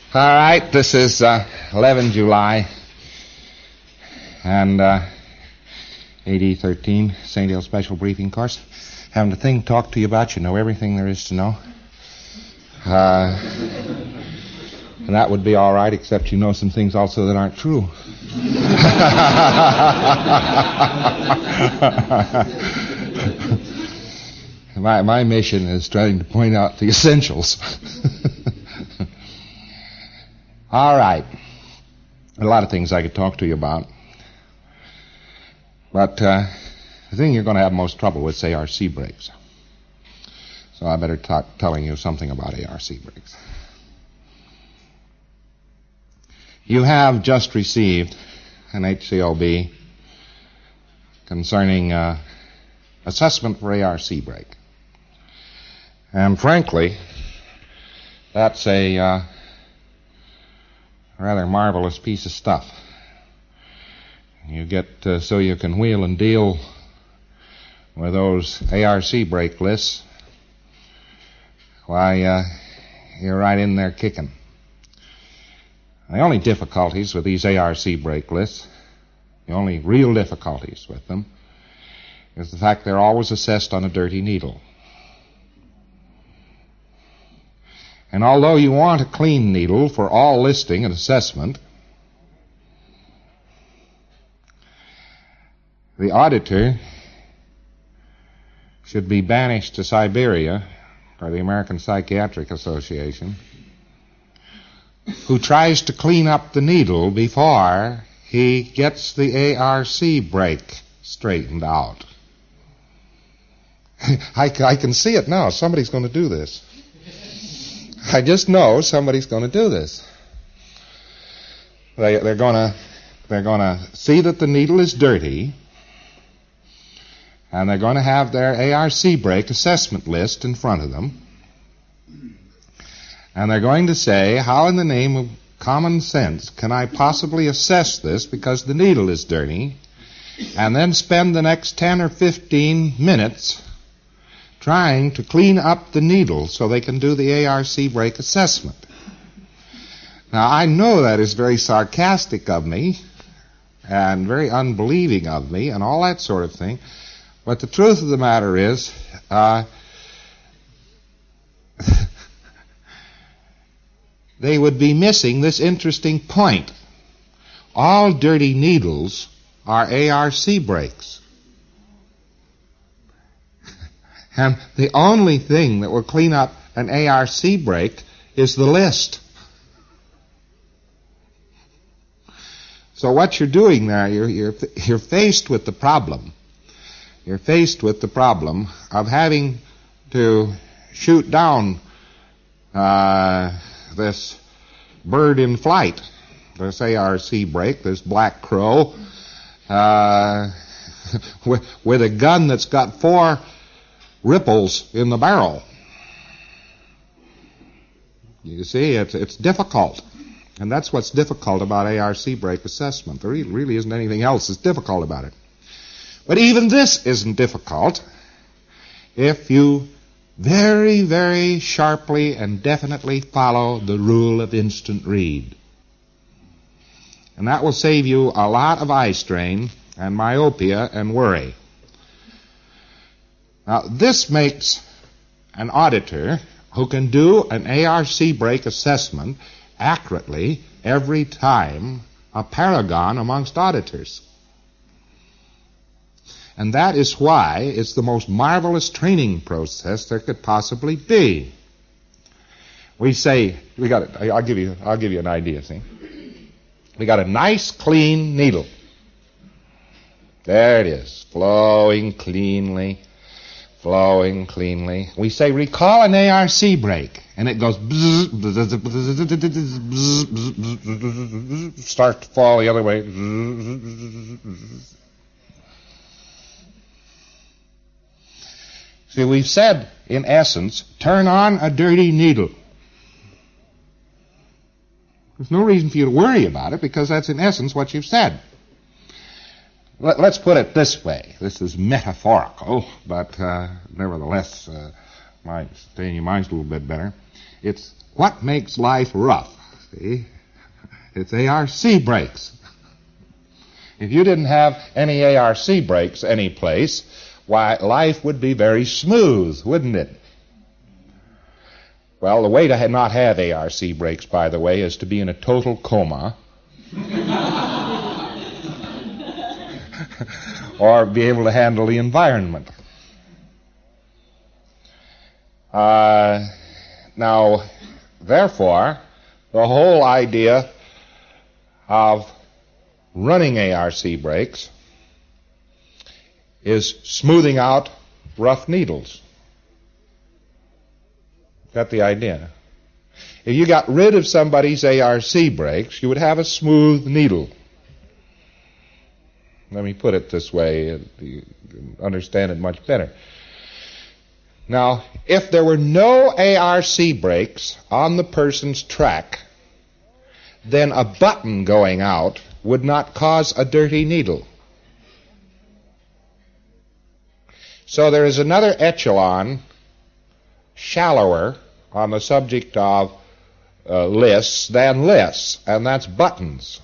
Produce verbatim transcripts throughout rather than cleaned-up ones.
All right, this is uh, eleven July, and uh, A D thirteen, Saint Hill Special Briefing Course. Having a thing to talk to you about. You know everything there is to know. Uh, and that would be all right, except you know some things also that aren't true. my, my mission is trying to point out the essentials. All right. A lot of things I could talk to you about. But uh, the thing you're going to have most trouble with is A R C brakes. So I better talk telling you something about A R C brakes. You have just received an H C O B concerning uh, assessment for A R C brake. And frankly, that's a uh, rather marvelous piece of stuff. You get uh, so you can wheel and deal with those A R C brake lists. Why, uh, you're right in there kicking. The only difficulties with these A R C brake lists, the only real difficulties with them, is the fact they're always assessed on a dirty needle. And although you want a clean needle for all listing and assessment, the auditor should be banished to Siberia by the American Psychiatric Association, who tries to clean up the needle before he gets the A R C brake straightened out. I, I can see it now. Somebody's going to do this. I just know somebody's going to do this. They, they're going to they're going to see that the needle is dirty, and they're going to have their A R C brake assessment list in front of them. And they're going to say, how in the name of common sense can I possibly assess this because the needle is dirty, and then spend the next ten or fifteen minutes trying to clean up the needle so they can do the A R C brake assessment. Now, I know that is very sarcastic of me and very unbelieving of me and all that sort of thing, but the truth of the matter is, uh, they would be missing this interesting point. All dirty needles are A R C brakes. And the only thing that will clean up an A R C brake is the list. So what you're doing there, you're, you're, you're faced with the problem. You're faced with the problem of having to shoot down uh, this bird in flight, this A R C brake, this black crow, uh, with, with a gun that's got four ripples in the barrel. You see, it's, it's difficult. And that's what's difficult about A R C brake assessment. There really, really isn't anything else that's difficult about it. But even this isn't difficult if you very, very sharply and definitely follow the rule of instant read. And that will save you a lot of eye strain and myopia and worry. Now, this makes an auditor who can do an A R C brake assessment accurately every time a paragon amongst auditors. And that is why it's the most marvelous training process there could possibly be. We say, we got it, I'll give you, I'll give you an idea, see? We got a nice clean needle. There it is, flowing cleanly. Flowing cleanly. We say, recall an A R C brake. And it goes bzz, bzz, bzz, bzz, bzz, start to fall the other way. See, we've said, in essence, turn on a dirty needle. There's no reason for you to worry about it because that's, in essence, what you've said. Let's put it this way. This is metaphorical, but uh, nevertheless uh, might stay in your minds a little bit better. It's what makes life rough See? It's A R C brakes. If you didn't have any A R C brakes any place, why, life would be very smooth, wouldn't it? Well, the way to not have A R C brakes, by the way, is to be in a total coma or be able to handle the environment. Uh, now, therefore, the whole idea of running A R C brakes is smoothing out rough needles. Got the idea? If you got rid of somebody's A R C brakes, you would have a smooth needle. Let me put it this way, you understand it much better. Now, if there were no A R C brakes on the person's track, then a button going out would not cause a dirty needle. So there is another echelon, shallower, on the subject of uh, lists than lists, and that's buttons.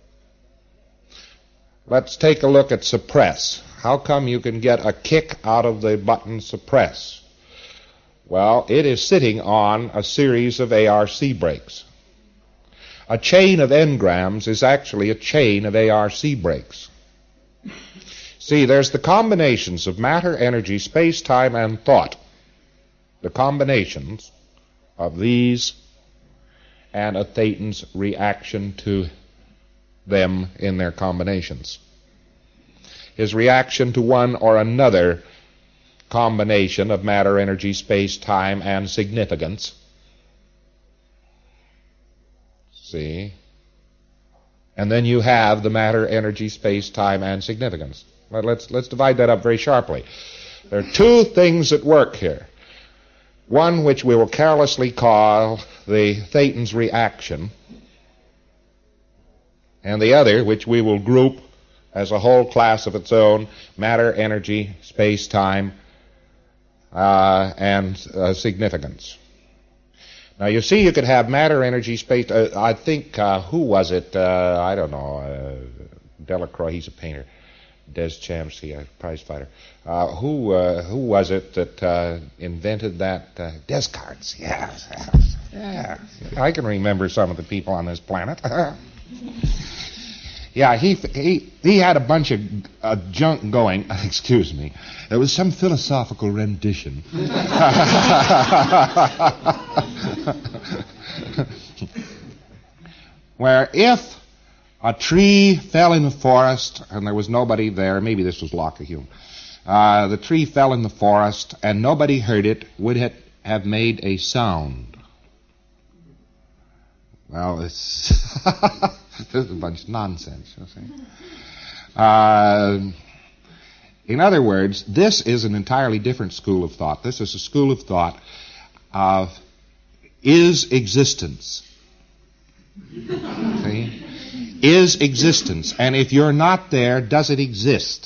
Let's take a look at suppress. How come you can get a kick out of the button suppress? Well, it is sitting on a series of A R C brakes. A chain of engrams is actually a chain of A R C brakes. See, there's the combinations of matter, energy, space, time, and thought. The combinations of these and a Thetan's reaction to them in their combinations. His reaction to one or another combination of matter, energy, space, time, and significance. See? And then you have the matter, energy, space, time, and significance. Well, let's, let's divide that up very sharply. There are two things at work here. One which we will carelessly call the Thetan's reaction, and the other which we will group as a whole class of its own, matter, energy, space, time, uh, and uh, significance. Now, you see, you could have matter, energy, space. Uh, I think, uh, who was it? Uh, I don't know. Uh, Delacroix, he's a painter. Deschamps, a prize fighter. Uh, who uh, who was it that uh, invented that? Uh, Descartes. Yes, yes, yeah. I can remember some of the people on this planet. Yeah, he he he had a bunch of uh, junk going. Excuse me. It was some philosophical rendition. Where if a tree fell in the forest and there was nobody there, maybe this was Locke Hume, uh, the tree fell in the forest and nobody heard it, would it have made a sound? Well, it's this is a bunch of nonsense, you see. Uh, in other words, this is an entirely different school of thought. This is a school of thought of is existence. See? Is existence. And if you're not there, does it exist?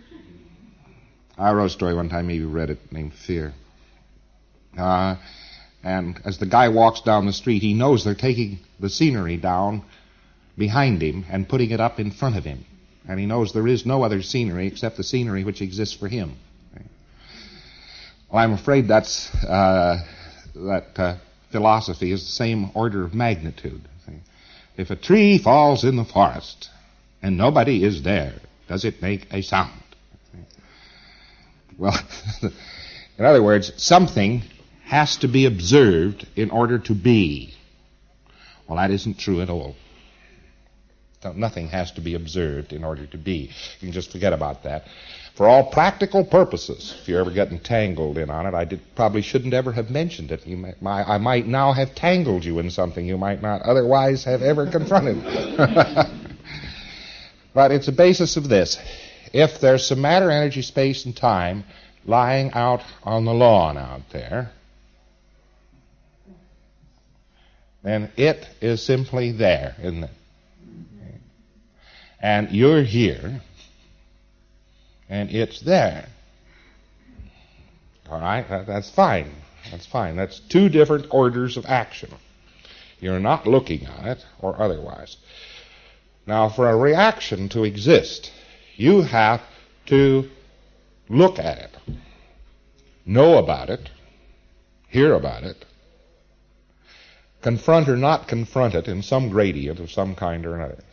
I wrote a story one time, maybe you read it, named Fear. Uh, and as the guy walks down the street, he knows they're taking the scenery down behind him and putting it up in front of him. And he knows there is no other scenery except the scenery which exists for him. Well, I'm afraid that's uh, that uh, philosophy is the same order of magnitude. If a tree falls in the forest and nobody is there, does it make a sound? Well, in other words, something has to be observed in order to be. Well, that isn't true at all. Nothing has to be observed in order to be. You can just forget about that. For all practical purposes, if you're ever getting tangled in on it, I did, probably shouldn't ever have mentioned it. You might, my, I might now have tangled you in something you might not otherwise have ever confronted. But it's a basis of this. If there's some matter, energy, space, and time lying out on the lawn out there, then it is simply there, isn't it? And you're here, and it's there. All right, that, that's fine. That's fine. That's two different orders of action. You're not looking at it or otherwise. Now, for a reaction to exist, you have to look at it, know about it, hear about it, confront or not confront it in some gradient of some kind or another.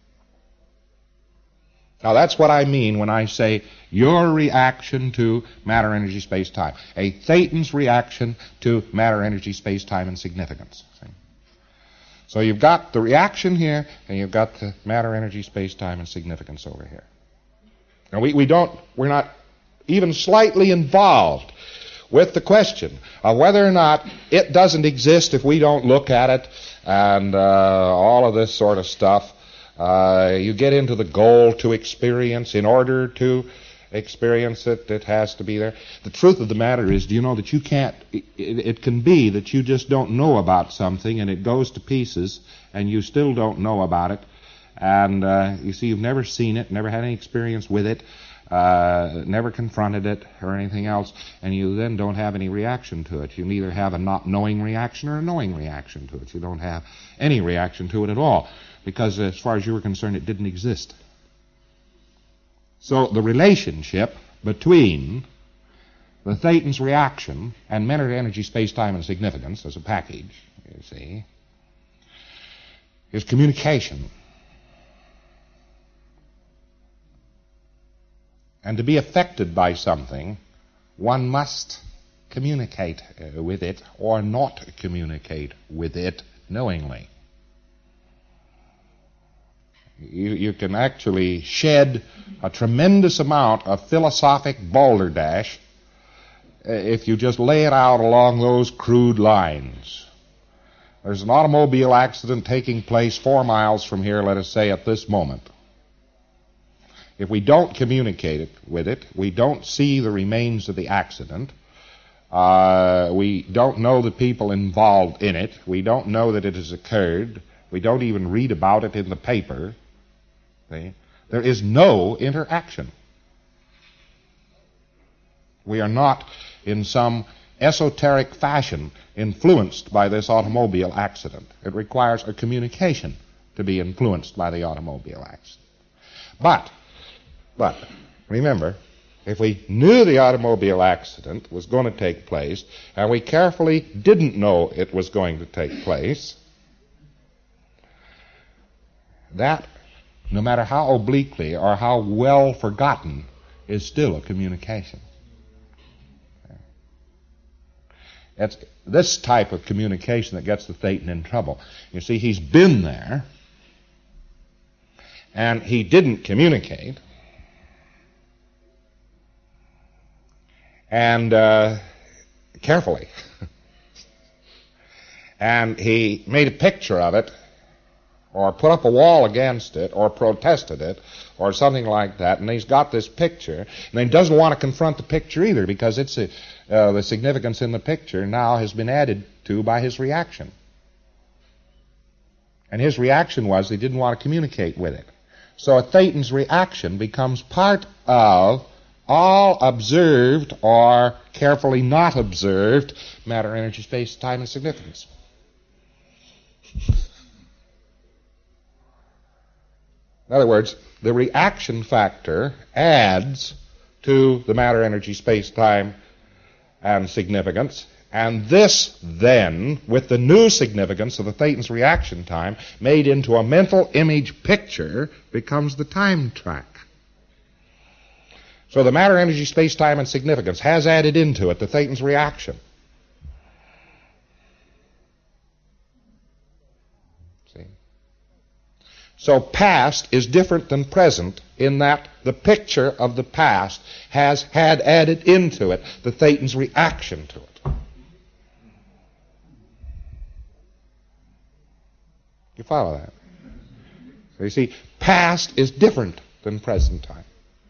Now, that's what I mean when I say your reaction to matter, energy, space, time. A Thetans reaction to matter, energy, space, time, and significance. See? So you've got the reaction here, and you've got the matter, energy, space, time, and significance over here. Now, we, we don't, we're not even slightly involved with the question of whether or not it doesn't exist if we don't look at it, and uh, all of this sort of stuff. Uh, you get into the goal to experience. In order to experience it, it has to be there. The truth of the matter is, do you know that you can't, it, it can be that you just don't know about something and it goes to pieces and you still don't know about it. And uh, you see, you've never seen it, never had any experience with it, uh, never confronted it or anything else, and you then don't have any reaction to it. You neither have a not knowing reaction or a knowing reaction to it. You don't have any reaction to it at all, because as far as you were concerned, it didn't exist. So the relationship between the Thetans reaction and matter, energy, space, time, and significance as a package, you see, is communication. And to be affected by something, one must communicate uh, with it or not communicate with it knowingly. You, you can actually shed a tremendous amount of philosophic balderdash uh, if you just lay it out along those crude lines. There's an automobile accident taking place four miles from here, let us say, at this moment. If we don't communicate it with it, we don't see the remains of the accident, uh, we don't know the people involved in it, we don't know that it has occurred, we don't even read about it in the paper, see? There is no interaction. We are not in some esoteric fashion influenced by this automobile accident. It requires a communication to be influenced by the automobile accident. But But, remember, if we knew the automobile accident was going to take place, and we carefully didn't know it was going to take place, that, no matter how obliquely or how well forgotten, is still a communication. It's this type of communication that gets the Thetan in trouble. You see, he's been there, and he didn't communicate. And uh, carefully. And he made a picture of it, or put up a wall against it, or protested it, or something like that. And he's got this picture, and he doesn't want to confront the picture either, because it's a, uh, the significance in the picture now has been added to by his reaction. And his reaction was he didn't want to communicate with it. So a Thetan's reaction becomes part of all observed or carefully not observed matter, energy, space, time, and significance. In other words, the reaction factor adds to the matter, energy, space, time, and significance, and this then, with the new significance of the Thetan's reaction time, made into a mental image picture, becomes the time track. So the matter, energy, space, time, and significance has added into it the Thetan's reaction. See? So past is different than present in that the picture of the past has had added into it the Thetan's reaction to it. You follow that? So you see, past is different than present time.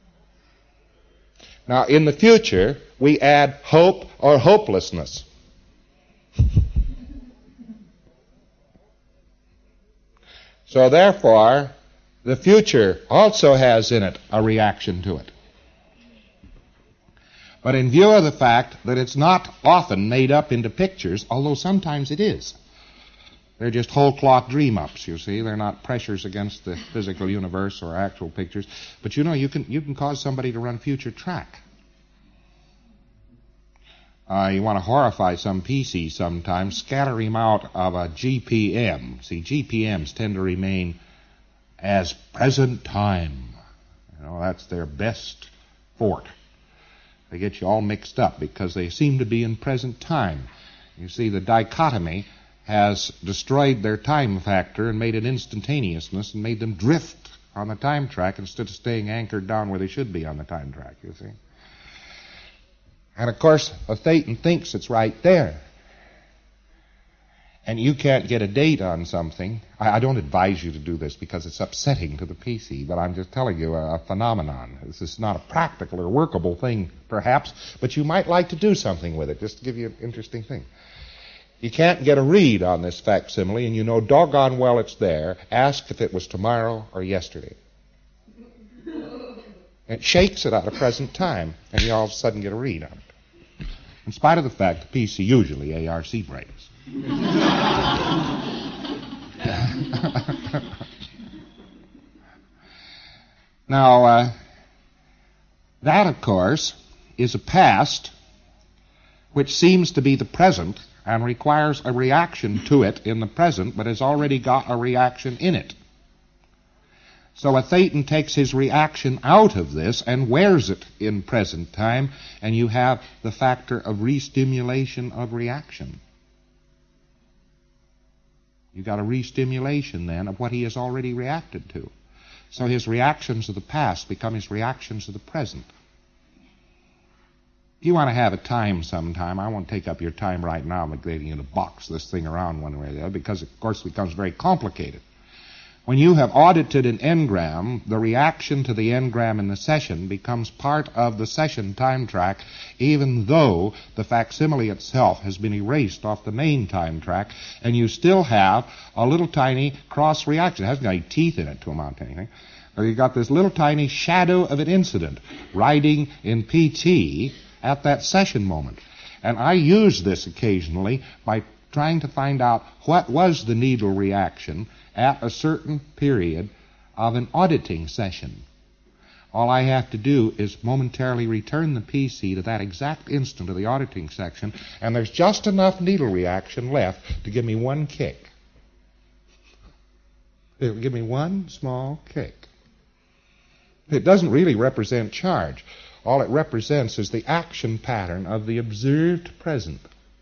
Now, in the future, we add hope or hopelessness. So therefore, the future also has in it a reaction to it. But in view of the fact that it's not often made up into pictures, although sometimes it is, They're just whole cloth dream-ups, you see. They're not pressures against the physical universe or actual pictures. But you know, you can, you can cause somebody to run future track. Uh, you want to horrify some P C sometimes, scatter him out of a G P M. See, G P Ms tend to remain as present time. You know, that's their best fort. They get you all mixed up because they seem to be in present time. You see, the dichotomy has destroyed their time factor and made it instantaneousness and made them drift on the time track instead of staying anchored down where they should be on the time track, you see. And, of course, a thetan thinks it's right there. And you can't get a date on something. I, I don't advise you to do this because it's upsetting to the P C, but I'm just telling you a, a phenomenon. This is not a practical or workable thing, perhaps, but you might like to do something with it, just to give you an interesting thing. You can't get a read on this facsimile, and you know doggone well it's there. Ask if it was tomorrow or yesterday. It shakes it out of present time, and you all of a sudden get a read on it. In spite of the fact the P C usually A R C breaks. Now, uh, that, of course, is a past which seems to be the present and requires a reaction to it in the present, but has already got a reaction in it. So a thetan takes his reaction out of this and wears it in present time, and you have the factor of re-stimulation of reaction. You got a re-stimulation then of what he has already reacted to. So his reactions of the past become his reactions of the present. If you want to have a time sometime, I won't take up your time right now getting you to box this thing around one way or the other, because of course it becomes very complicated. When you have audited an engram, the reaction to the engram in the session becomes part of the session time track, even though the facsimile itself has been erased off the main time track, and you still have a little tiny cross reaction. It hasn't got any teeth in it to amount to anything. But you've got this little tiny shadow of an incident riding in P T at that session moment. And I use this occasionally by trying to find out what was the needle reaction at a certain period of an auditing session. All I have to do is momentarily return the P C to that exact instant of the auditing section, and there's just enough needle reaction left to give me one kick. It'll give me one small kick. It doesn't really represent charge. All it represents is the action pattern of the observed present.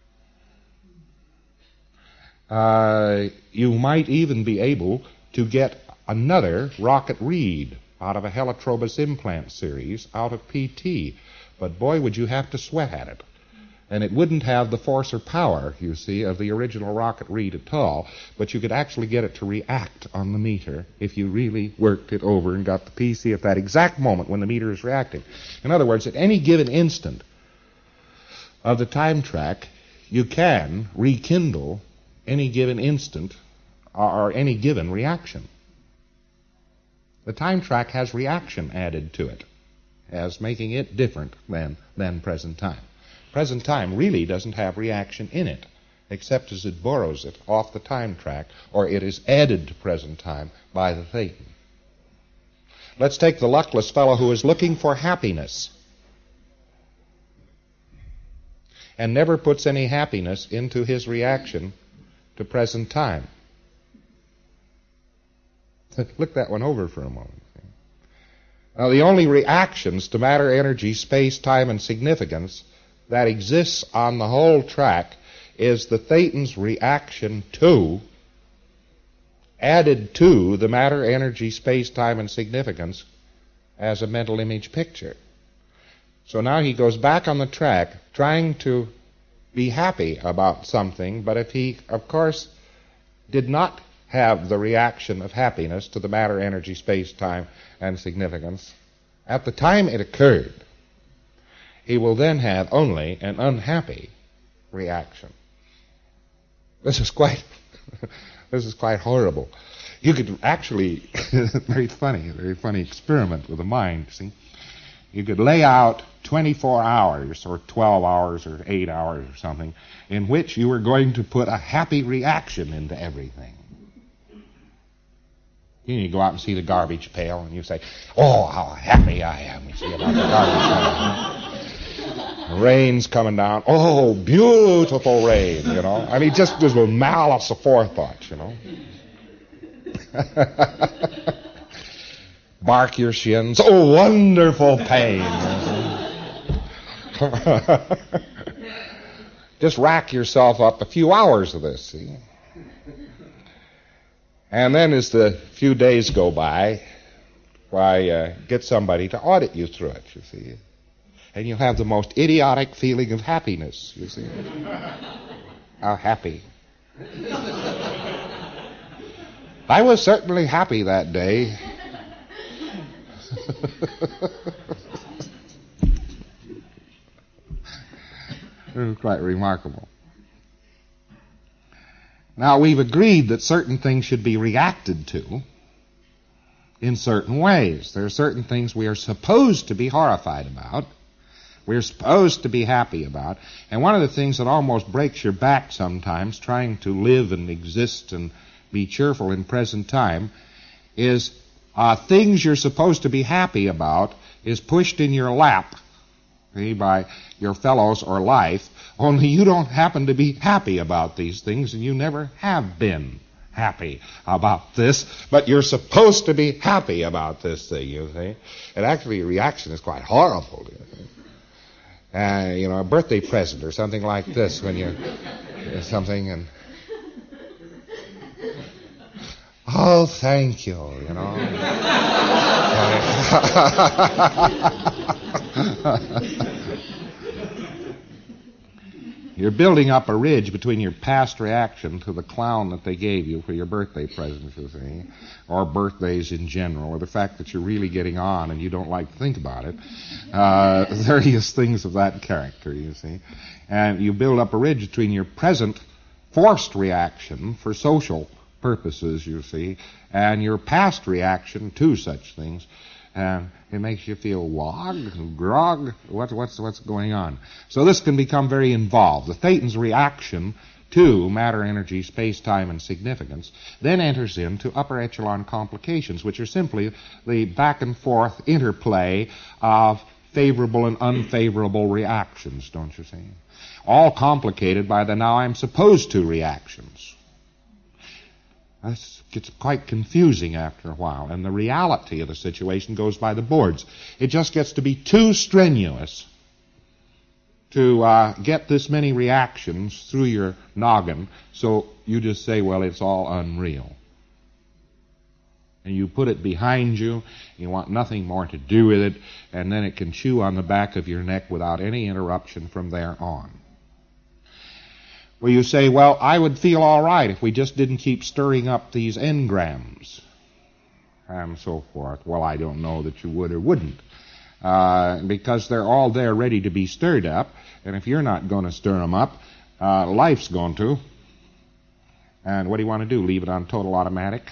Uh, you might even be able to get another rocket read out of a Helitrobus implant series out of P T. But boy, would you have to sweat at it. And it wouldn't have the force or power, you see, of the original rocket read at all, but you could actually get it to react on the meter if you really worked it over and got the P C at that exact moment when the meter is reacting. In other words, at any given instant of the time track, you can rekindle any given instant or any given reaction. The time track has reaction added to it, as making it different than, than present time. Present time really doesn't have reaction in it, except as it borrows it off the time track, or it is added to present time by the thetan. Let's take the luckless fellow who is looking for happiness and never puts any happiness into his reaction to present time. Look that one over for a moment. Now, the only reactions to matter, energy, space, time, and significance that exists on the whole track is the thetan's reaction to, added to the matter, energy, space, time, and significance as a mental image picture. So now he goes back on the track trying to be happy about something, but if he, of course, did not have the reaction of happiness to the matter, energy, space, time, and significance, at the time it occurred, he will then have only an unhappy reaction. This is quite, this is quite horrible. You could actually, very funny, very funny experiment with the mind, see. You could lay out twenty-four hours or twelve hours or eight hours or something in which you were going to put a happy reaction into everything. You, know, you go out and see the garbage pail and you say, oh, how happy I am, you see, about the garbage pail. The rain's coming down. Oh, beautiful rain, you know. I mean, just with malice aforethought, you know. Bark your shins. Oh, wonderful pain. Just rack yourself up a few hours of this, see. And then as the few days go by, why, uh, get somebody to audit you through it, you see. And you'll have the most idiotic feeling of happiness, you see. How happy. I was certainly happy that day. It was quite remarkable. Now, we've agreed that certain things should be reacted to in certain ways. There are certain things we are supposed to be horrified about, we're supposed to be happy about, and one of the things that almost breaks your back sometimes, trying to live and exist and be cheerful in present time, is uh, things you're supposed to be happy about is pushed in your lap, see, by your fellows or life, only you don't happen to be happy about these things, and you never have been happy about this, but you're supposed to be happy about this thing, you see. And actually, your reaction is quite horrible, you see. Uh, you know, a birthday present or something like this, when you something and oh, thank you, you know. You're building up a ridge between your past reaction to the clown that they gave you for your birthday present, you see, or birthdays in general, or the fact that you're really getting on and you don't like to think about it. Uh, various things of that character, you see. And you build up a ridge between your present forced reaction for social purposes, you see, and your past reaction to such things. And it makes you feel wog, grog, what, what's, what's going on. So this can become very involved. The Thetan's reaction to matter, energy, space, time, and significance then enters into upper echelon complications, which are simply the back and forth interplay of favorable and unfavorable reactions, don't you see? All complicated by the now I'm supposed to reactions. That's gets quite confusing after a while, and the reality of the situation goes by the boards. It just gets to be too strenuous to uh, get this many reactions through your noggin, so you just say, well, it's all unreal. And you put it behind you, you want nothing more to do with it, and then it can chew on the back of your neck without any interruption from there on. Well, you say, well, I would feel all right if we just didn't keep stirring up these engrams and so forth. Well, I don't know that you would or wouldn't, uh, because they're all there ready to be stirred up, and if you're not going to stir them up, uh, life's going to. And what do you want to do, leave it on total automatic?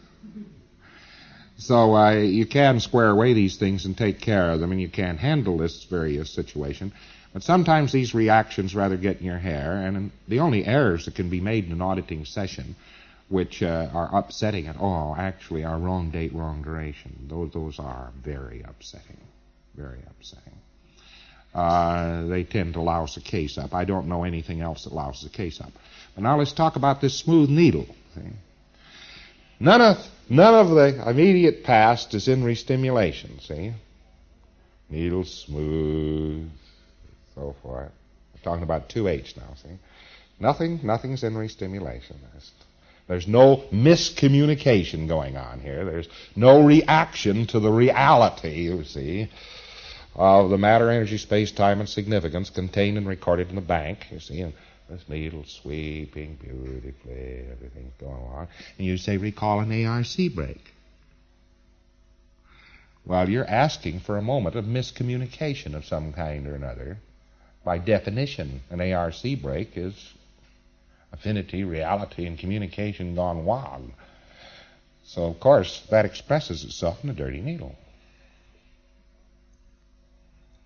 So uh, you can square away these things and take care of them, and you can handle this various situation. But sometimes these reactions rather get in your hair, and the only errors that can be made in an auditing session, which uh, are upsetting at all, actually are wrong date, wrong duration. Those, those are very upsetting, very upsetting. Uh, they tend to louse the case up. I don't know anything else that louses the case up. But now let's talk about this smooth needle. See? None of, none of the immediate past is in restimulation, see? Needle smooth. So forth. We're talking about two H now, see? Nothing, nothing's in restimulation. There's, there's no miscommunication going on here. There's no reaction to the reality, you see, of the matter, energy, space, time, and significance contained and recorded in the bank, you see, and this needle sweeping beautifully, everything's going along. And you say, recall an A R C break. Well, you're asking for a moment of miscommunication of some kind or another. By definition, an A R C break is affinity, reality, and communication gone wog. So, of course, that expresses itself in a dirty needle.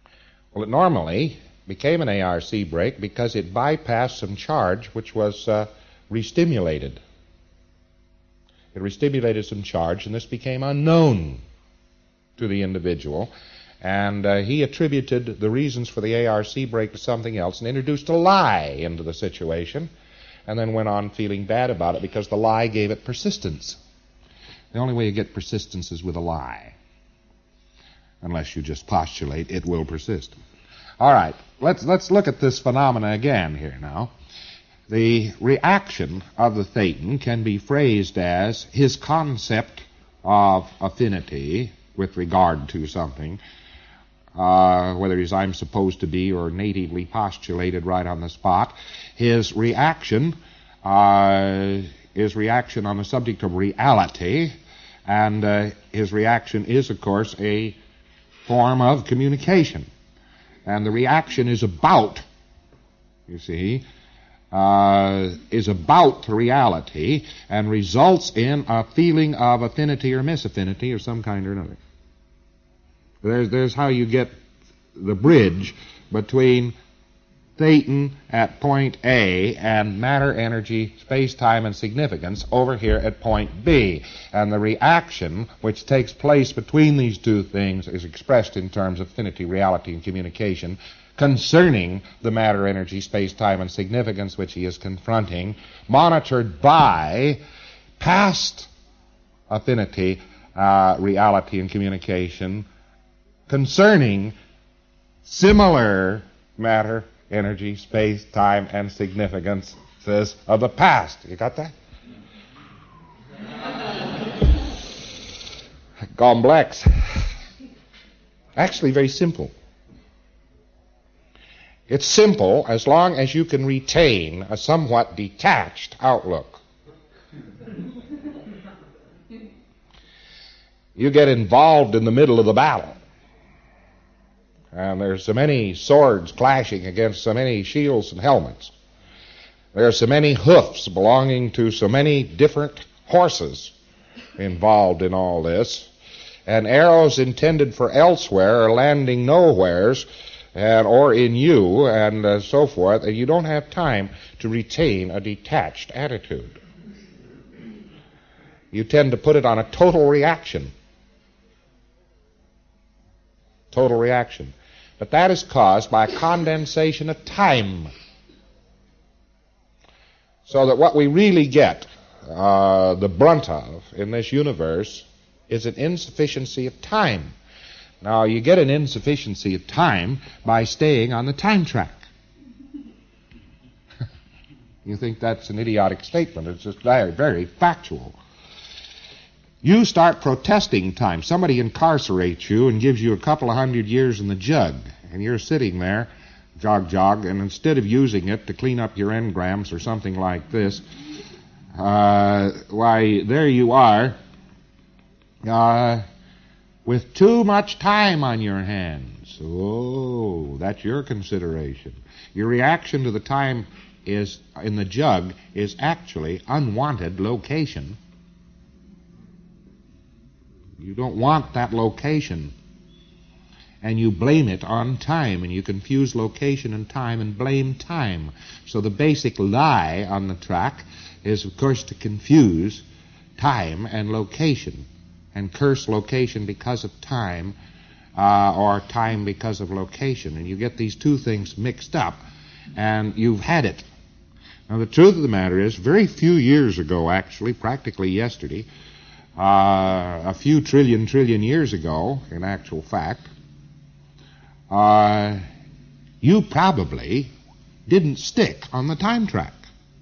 Well, it normally became an A R C break because it bypassed some charge which was uh, restimulated. It restimulated some charge, and this became unknown to the individual. And uh, he attributed the reasons for the A R C break to something else and introduced a lie into the situation, and then went on feeling bad about it because the lie gave it persistence. The only way you get persistence is with a lie, unless you just postulate it will persist. All right, let's let's look at this phenomena again here now. The reaction of the thetan can be phrased as his concept of affinity with regard to something, uh, whether it's I'm supposed to be or natively postulated right on the spot. His reaction uh, is reaction on the subject of reality, and uh, his reaction is, of course, a form of communication. And the reaction is about, you see, uh, is about reality and results in a feeling of affinity or misaffinity of some kind or another. There's, there's how you get the bridge between thetan at point A and matter, energy, space-time, and significance over here at point B. And the reaction which takes place between these two things is expressed in terms of affinity, reality, and communication concerning the matter, energy, space-time, and significance which he is confronting, monitored by past affinity, uh, reality, and communication concerning similar matter, energy, space, time, and significances of the past. You got that? Complex. Actually very simple. It's simple as long as you can retain a somewhat detached outlook. You get involved in the middle of the battle, and there's so many swords clashing against so many shields and helmets. There are so many hoofs belonging to so many different horses involved in all this, and arrows intended for elsewhere are landing nowheres, and or in you, and uh, so forth, and you don't have time to retain a detached attitude. You tend to put it on a total reaction. Total reaction. But that is caused by condensation of time. So that what we really get uh, the brunt of in this universe is an insufficiency of time. Now, you get an insufficiency of time by staying on the time track. You think that's an idiotic statement. It's just very, very factual. You start protesting time. Somebody incarcerates you and gives you a couple of hundred years in the jug, and you're sitting there, jog, jog, and instead of using it to clean up your engrams or something like this, uh, why, there you are, uh, with too much time on your hands. Oh, that's your consideration. Your reaction to the time is in the jug is actually unwanted location. You don't want that location, and you blame it on time, and you confuse location and time and blame time. So the basic lie on the track is, of course, to confuse time and location, and curse location because of time, uh, or time because of location. And you get these two things mixed up, and you've had it. Now, the truth of the matter is, very few years ago, actually, practically yesterday, uh, a few trillion, trillion years ago, in actual fact, uh, you probably didn't stick on the time track.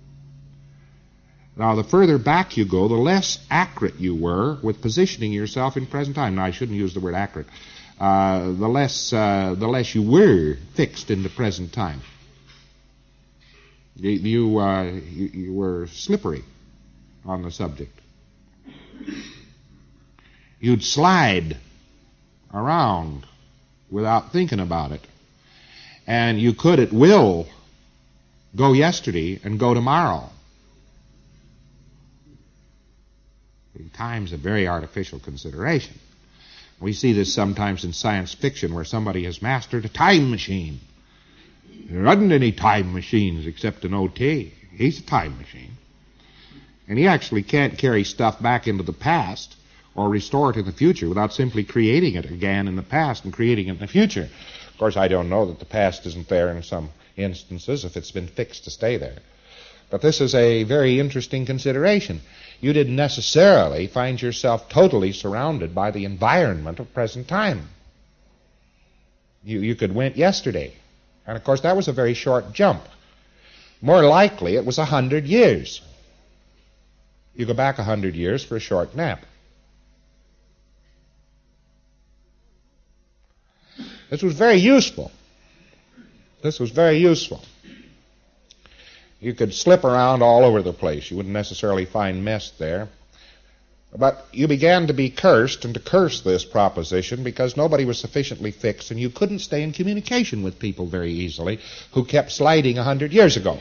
Now, the further back you go, the less accurate you were with positioning yourself in present time. Now, I shouldn't use the word accurate. Uh, the less, uh, the less you were fixed in the present time. You, you, uh, you, you were slippery on the subject. You'd slide around without thinking about it, and you could at will go yesterday and go tomorrow. Time's a very artificial consideration. We see this sometimes in science fiction where somebody has mastered a time machine. There aren't any time machines except an O T. He's a time machine. And he actually can't carry stuff back into the past or restore it in the future without simply creating it again in the past and creating it in the future. Of course, I don't know that the past isn't there in some instances if it's been fixed to stay there. But this is a very interesting consideration. You didn't necessarily find yourself totally surrounded by the environment of present time. You, you could went yesterday. And, of course, that was a very short jump. More likely, it was a hundred years. You go back a hundred years for a short nap. This was very useful. This was very useful. You could slip around all over the place. You wouldn't necessarily find mess there. But you began to be cursed and to curse this proposition because nobody was sufficiently fixed and you couldn't stay in communication with people very easily who kept sliding a hundred years ago.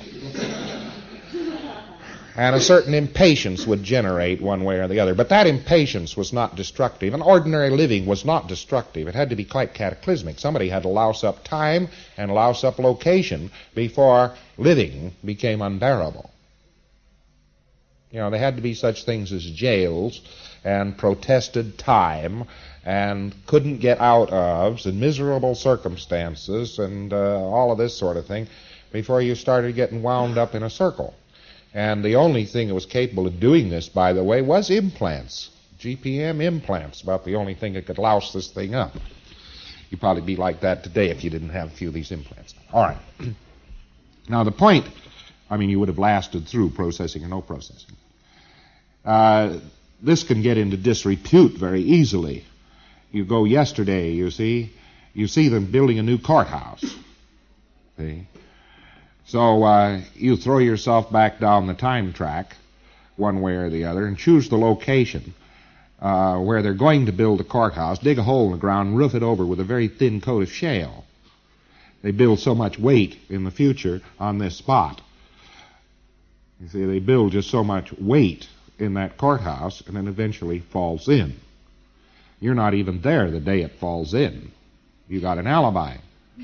And a certain impatience would generate one way or the other. But that impatience was not destructive. And ordinary living was not destructive. It had to be quite cataclysmic. Somebody had to louse up time and louse up location before living became unbearable. You know, there had to be such things as jails and protested time and couldn't get out ofs and miserable circumstances and uh, all of this sort of thing before you started getting wound up in a circle. And the only thing that was capable of doing this, by the way, was implants. G P M implants, about the only thing that could louse this thing up. You'd probably be like that today if you didn't have a few of these implants. All right. Now the point, I mean, you would have lasted through processing or no processing. Uh, this can get into disrepute very easily. You go yesterday, you see, you see them building a new courthouse. See? So uh, you throw yourself back down the time track, one way or the other, and choose the location uh, where they're going to build a courthouse, dig a hole in the ground, roof it over with a very thin coat of shale. They build so much weight in the future on this spot. You see, they build just so much weight in that courthouse, and then eventually falls in. You're not even there the day it falls in. You got an alibi.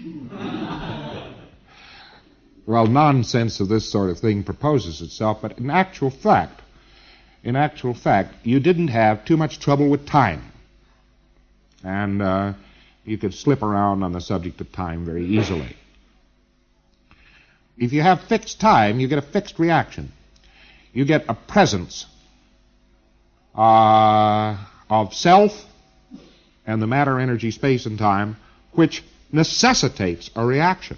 Well, nonsense of this sort of thing proposes itself, but in actual fact, in actual fact, you didn't have too much trouble with time. And uh, you could slip around on the subject of time very easily. If you have fixed time, you get a fixed reaction. You get a presence uh, of self and the matter, energy, space, and time, which necessitates a reaction.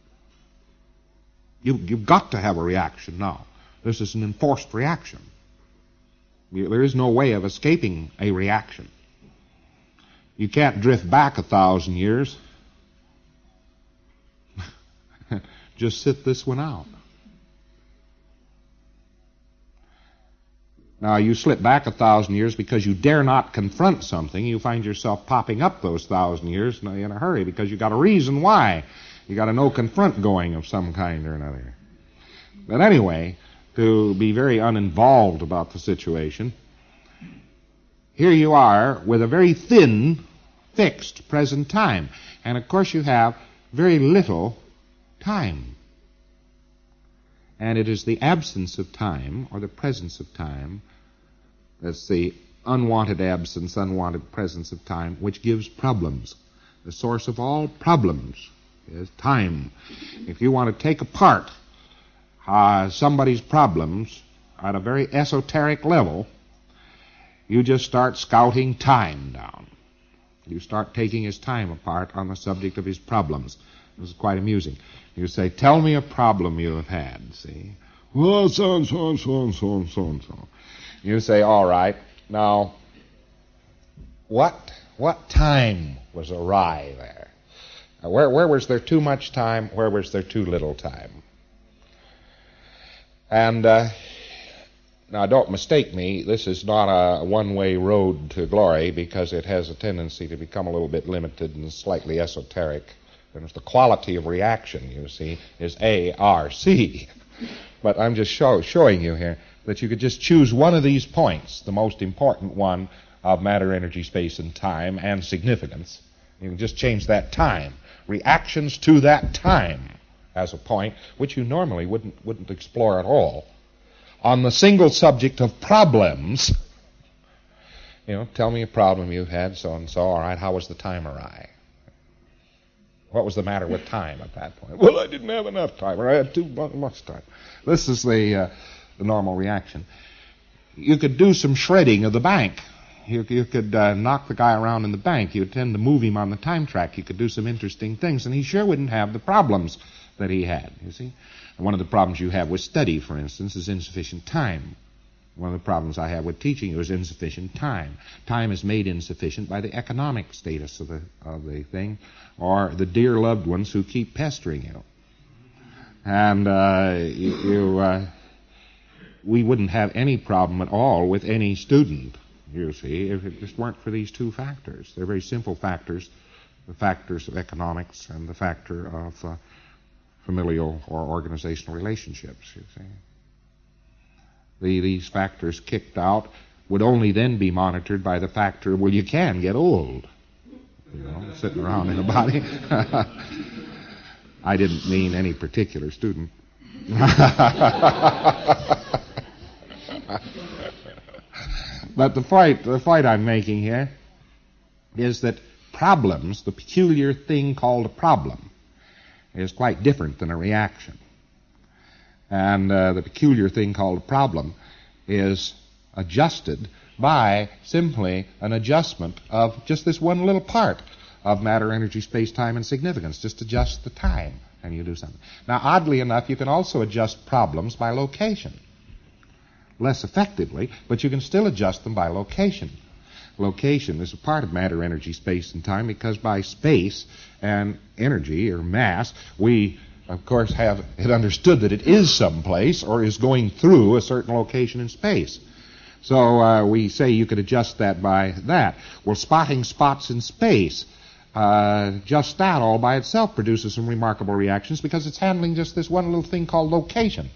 You, you've got to have a reaction now. This is an enforced reaction. You, there is no way of escaping a reaction. You can't drift back a thousand years. Just sit this one out. Now, you slip back a thousand years because you dare not confront something. You find yourself popping up those thousand years in a hurry because you've got a reason why. You got a no confront going of some kind or another. But anyway, to be very uninvolved about the situation, here you are with a very thin, fixed present time. And of course you have very little time. And it is the absence of time, or the presence of time, that's the unwanted absence, unwanted presence of time, which gives problems. The source of all problems is time. If you want to take apart uh, somebody's problems at a very esoteric level, you just start scouting time down. You start taking his time apart on the subject of his problems. This is quite amusing. You say, tell me a problem you have had, see? Well, so and so and so and so and so and so. You say, all right, now, what what time was awry there? Now, where, where was there too much time? Where was there too little time? And uh, now, don't mistake me. This is not a one-way road to glory because it has a tendency to become a little bit limited and slightly esoteric. And the quality of reaction, you see, is A R C. But I'm just show, showing you here that you could just choose one of these points, the most important one, of matter, energy, space, and time, and significance. You can just change that time. Reactions to that time as a point, which you normally wouldn't, wouldn't explore at all. On the single subject of problems, you know, tell me a problem you've had, so and so. All right, how was the time awry? What was the matter with time at that point? Well, I didn't have enough time, or I had too much time. This is the, uh, the normal reaction. You could do some shredding of the bank. You, you could uh, knock the guy around in the bank. You tend to move him on the time track. You could do some interesting things, and he sure wouldn't have the problems that he had, you see. And one of the problems you have with study, for instance, is insufficient time. One of the problems I have with teaching is insufficient time. Time is made insufficient by the economic status of the of the thing, or the dear loved ones who keep pestering you. And uh, you, you uh, we wouldn't have any problem at all with any student, you see, if it just weren't for these two factors. They're very simple factors, the factors of economics and the factor of uh, familial or organizational relationships, you see. The, these factors kicked out would only then be monitored by the factor, well, you can get old, you know, sitting around in a body. I didn't mean any particular student. But the point, the point I'm making here is that problems, the peculiar thing called a problem, is quite different than a reaction. And uh, the peculiar thing called a problem is adjusted by simply an adjustment of just this one little part of matter, energy, space, time, and significance. Just adjust the time, and you do something. Now, oddly enough, you can also adjust problems by location. Less effectively, but you can still adjust them by location. Location is a part of matter, energy, space, and time, because by space and energy, or mass, we, of course, have it understood that it is someplace or is going through a certain location in space. So uh, we say you could adjust that by that. Well, spotting spots in space, uh, just that all by itself produces some remarkable reactions because it's handling just this one little thing called location.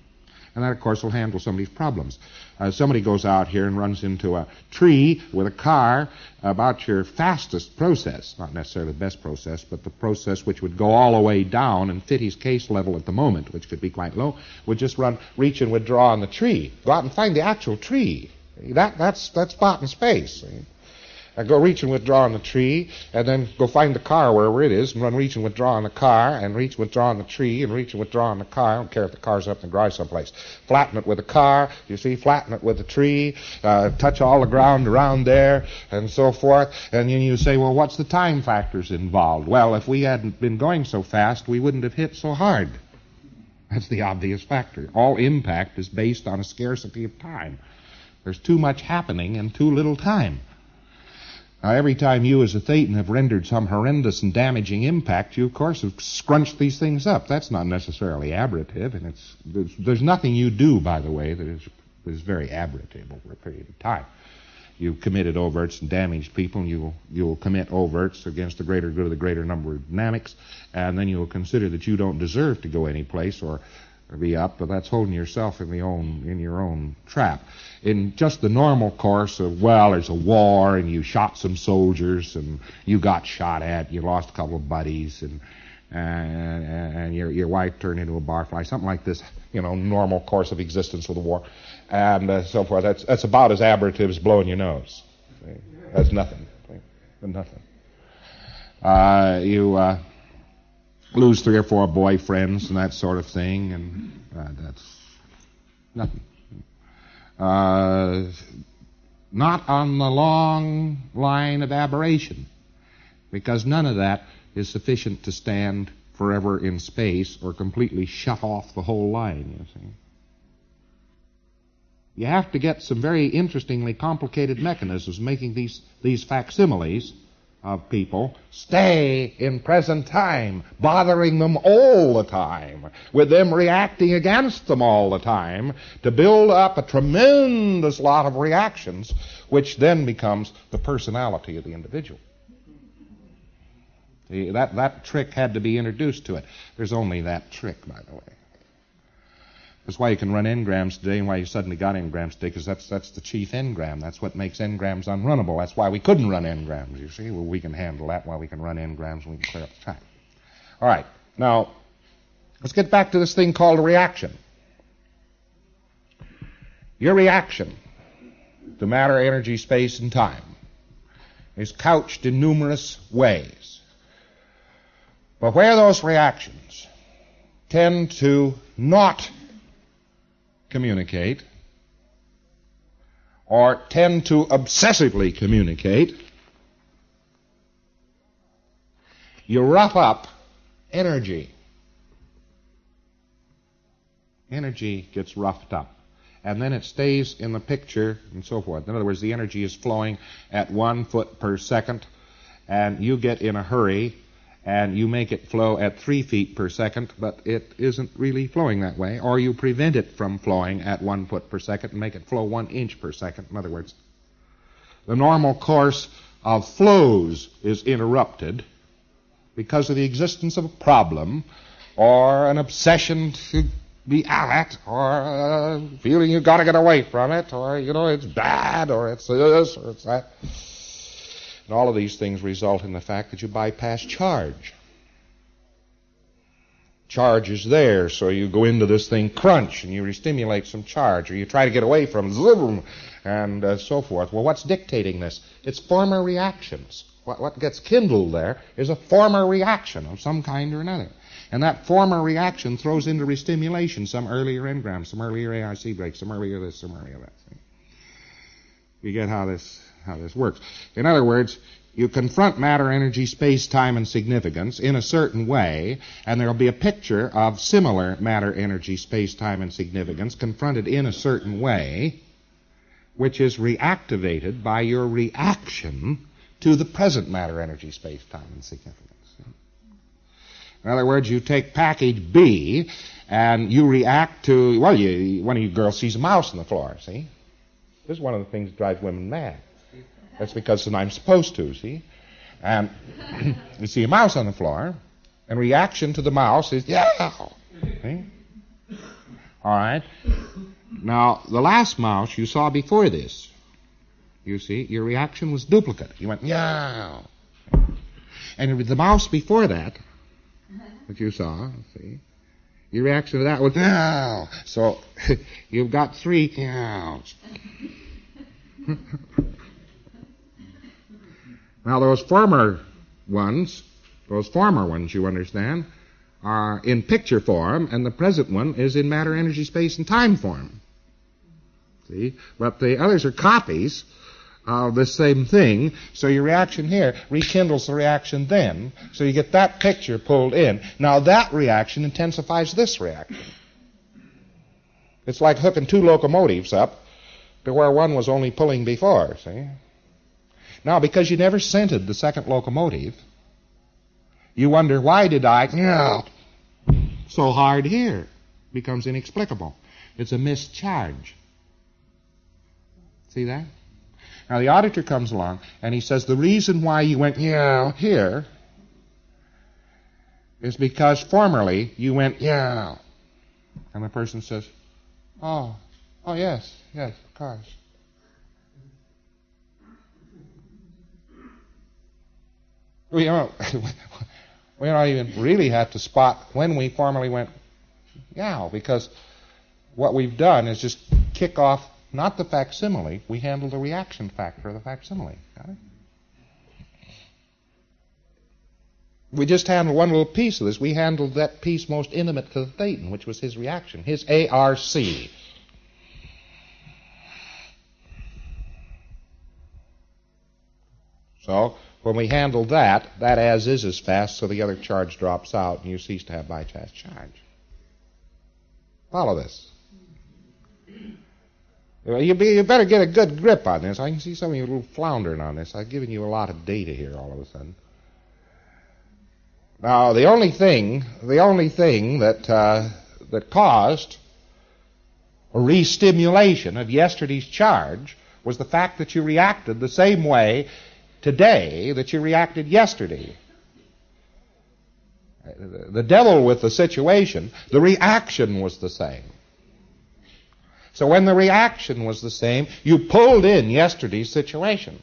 And that, of course, will handle somebody's problems. Uh, somebody goes out here and runs into a tree with a car about your fastest process, not necessarily the best process, but the process which would go all the way down and fit his case level at the moment, which could be quite low, would just run, reach and withdraw on the tree. Go out and find the actual tree. That, that's, that's spot in space. See? Uh, go reach and withdraw on the tree, and then go find the car wherever it is, and run reach and withdraw on the car, and reach and withdraw on the tree, and reach and withdraw on the car. I don't care if the car's up in the garage someplace. Flatten it with the car, you see, flatten it with the tree, uh, touch all the ground around there, and so forth. And then you say, well, what's the time factors involved? Well, if we hadn't been going so fast, we wouldn't have hit so hard. That's the obvious factor. All impact is based on a scarcity of time. There's too much happening in too little time. Now, every time you as a Thetan have rendered some horrendous and damaging impact, you, of course, have scrunched these things up. That's not necessarily aberrative, and it's there's, there's nothing you do, by the way, that is, is very aberrative over a period of time. You've committed overts and damaged people, and you'll, you'll commit overts against the greater good of the greater number of dynamics, and then you'll consider that you don't deserve to go any place or be up, but that's holding yourself in the own in your own trap. In just the normal course of, well, there's a war, and you shot some soldiers, and you got shot at, you lost a couple of buddies, and and, and your your wife turned into a barfly, something like this, you know, normal course of existence of the war, and uh, so forth. That's that's about as aberrative as blowing your nose. That's nothing. Nothing. Uh, you. Uh, lose three or four boyfriends and that sort of thing, and uh, that's nothing. Uh, not on the long line of aberration, because none of that is sufficient to stand forever in space or completely shut off the whole line, you see. You have to get some very interestingly complicated mechanisms making these, these facsimiles of people stay in present time, bothering them all the time, with them reacting against them all the time, to build up a tremendous lot of reactions, which then becomes the personality of the individual. See, that, that trick had to be introduced to it. There's only that trick, by the way. That's why you can run engrams today and why you suddenly got engrams today, because that's that's the chief engram. That's what makes engrams unrunnable. That's why we couldn't run engrams, you see. Well, we can handle that while we can run engrams and we can clear up the track. All right. Now, let's get back to this thing called a reaction. Your reaction to matter, energy, space, and time is couched in numerous ways. But where those reactions tend to not communicate or tend to obsessively communicate, you rough up energy. Energy gets roughed up. And then it stays in the picture and so forth. In other words, the energy is flowing at one foot per second, and you get in a hurry, and you make it flow at three feet per second, but it isn't really flowing that way. Or you prevent it from flowing at one foot per second and make it flow one inch per second. In other words, the normal course of flows is interrupted because of the existence of a problem or an obsession to be at it, or a feeling you've got to get away from it, or, you know, it's bad, or it's this, or it's that. And all of these things result in the fact that you bypass charge. Charge is there, so you go into this thing crunch, and you restimulate some charge, or you try to get away from zoom, and uh, so forth. Well, what's dictating this? It's former reactions. What, what gets kindled there is a former reaction of some kind or another. And that former reaction throws into restimulation some earlier engram, some earlier A I C break, some earlier this, some earlier that. See? You get how this how this works. In other words, you confront matter, energy, space, time, and significance in a certain way, and there will be a picture of similar matter, energy, space, time, and significance confronted in a certain way, which is reactivated by your reaction to the present matter, energy, space, time, and significance. In other words, you take package B and you react to, well, you, one of you girls sees a mouse on the floor, see? This is one of the things that drives women mad. That's because I'm supposed to, see? And you see a mouse on the floor, and reaction to the mouse is, yeah! See? All right. Now, the last mouse you saw before this, you see, your reaction was duplicate. You went, yeah! And the mouse before that, that you saw, see, your reaction to that was, no. So you've got three cows. Now those former ones, those former ones, you understand, are in picture form, and the present one is in matter, energy, space, and time form. See? But the others are copies of the same thing, so your reaction here rekindles the reaction then, so you get that picture pulled in. Now that reaction intensifies this reaction. It's like hooking two locomotives up to where one was only pulling before, see? Now, because you never scented the second locomotive, you wonder, why did I yeah, so hard here? Becomes inexplicable. It's a mischarge. See that? Now, the auditor comes along, and he says, the reason why you went, yeah, here, is because formerly you went, yeah. And the person says, oh, oh, yes, yes, of course. We don't, we don't even really have to spot when we formerly went, yeah, because what we've done is just kick off not the facsimile, we handle the reaction factor of the facsimile. Got it? We just handled one little piece of this. We handled that piece most intimate to the Thetan, which was his reaction, his A R C. So, when we handle that, that as is is fast, so the other charge drops out, and you cease to have bypass charge. Follow this. You, be, you better get a good grip on this. I can see some of you a little floundering on this. I've given you a lot of data here all of a sudden. Now, the only thing, the only thing that uh, that caused a re-stimulation of yesterday's charge was the fact that you reacted the same way today that you reacted yesterday. The devil with the situation, the reaction was the same. So when the reaction was the same, you pulled in yesterday's situation.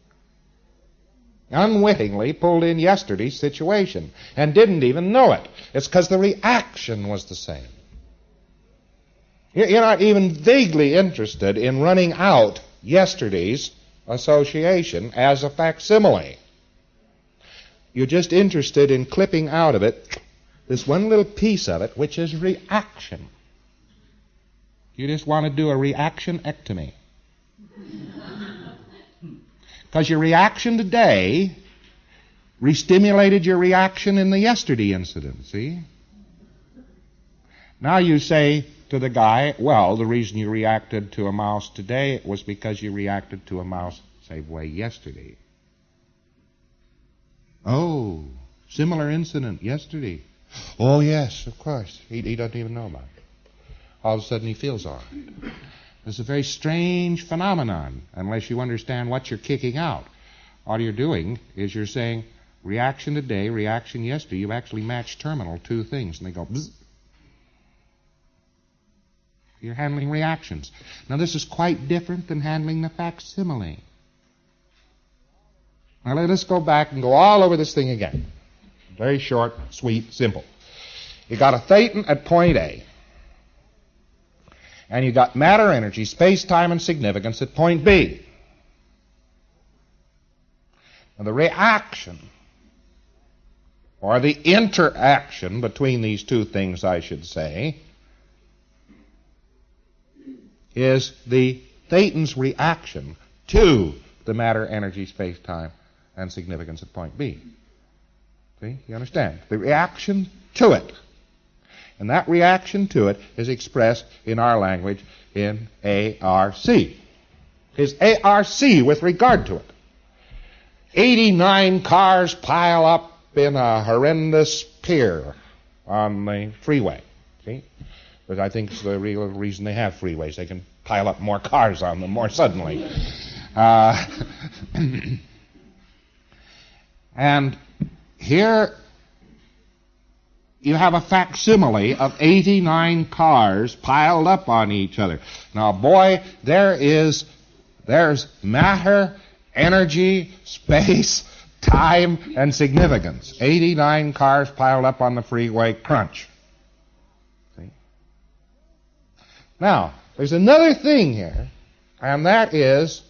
Unwittingly pulled in yesterday's situation and didn't even know it. It's because the reaction was the same. You're not even vaguely interested in running out yesterday's association as a facsimile. You're just interested in clipping out of it this one little piece of it, which is reaction. You just want to do a reaction-ectomy. Because your reaction today restimulated your reaction in the yesterday incident, see? Now you say to the guy, well, the reason you reacted to a mouse today was because you reacted to a mouse, say, way yesterday. Oh, similar incident yesterday. Oh, yes, of course. He, he doesn't even know about it. All of a sudden he feels all right. It's a very strange phenomenon unless you understand what you're kicking out. All you're doing is you're saying reaction today, reaction yesterday. You actually match terminal two things, and they go bzz. You're handling reactions. Now this is quite different than handling the facsimile. Now let us go back and go all over this thing again. Very short, sweet, simple. You got a thetan at point A. And you got matter, energy, space, time, and significance at point B. Now the reaction, or the interaction between these two things, I should say, is the thetan's reaction to the matter, energy, space, time, and significance at point B. See? You understand? The reaction to it. And that reaction to it is expressed in our language in A R C. Is A R C with regard to it. eighty-nine cars pile up in a horrendous pier on the freeway. See? But I think it's the real reason they have freeways. They can pile up more cars on them more suddenly. Uh, and here you have a facsimile of eighty-nine cars piled up on each other. Now, boy, there is, there's matter, energy, space, time, and significance. eighty-nine cars piled up on the freeway, crunch. See? Now, there's another thing here, and that is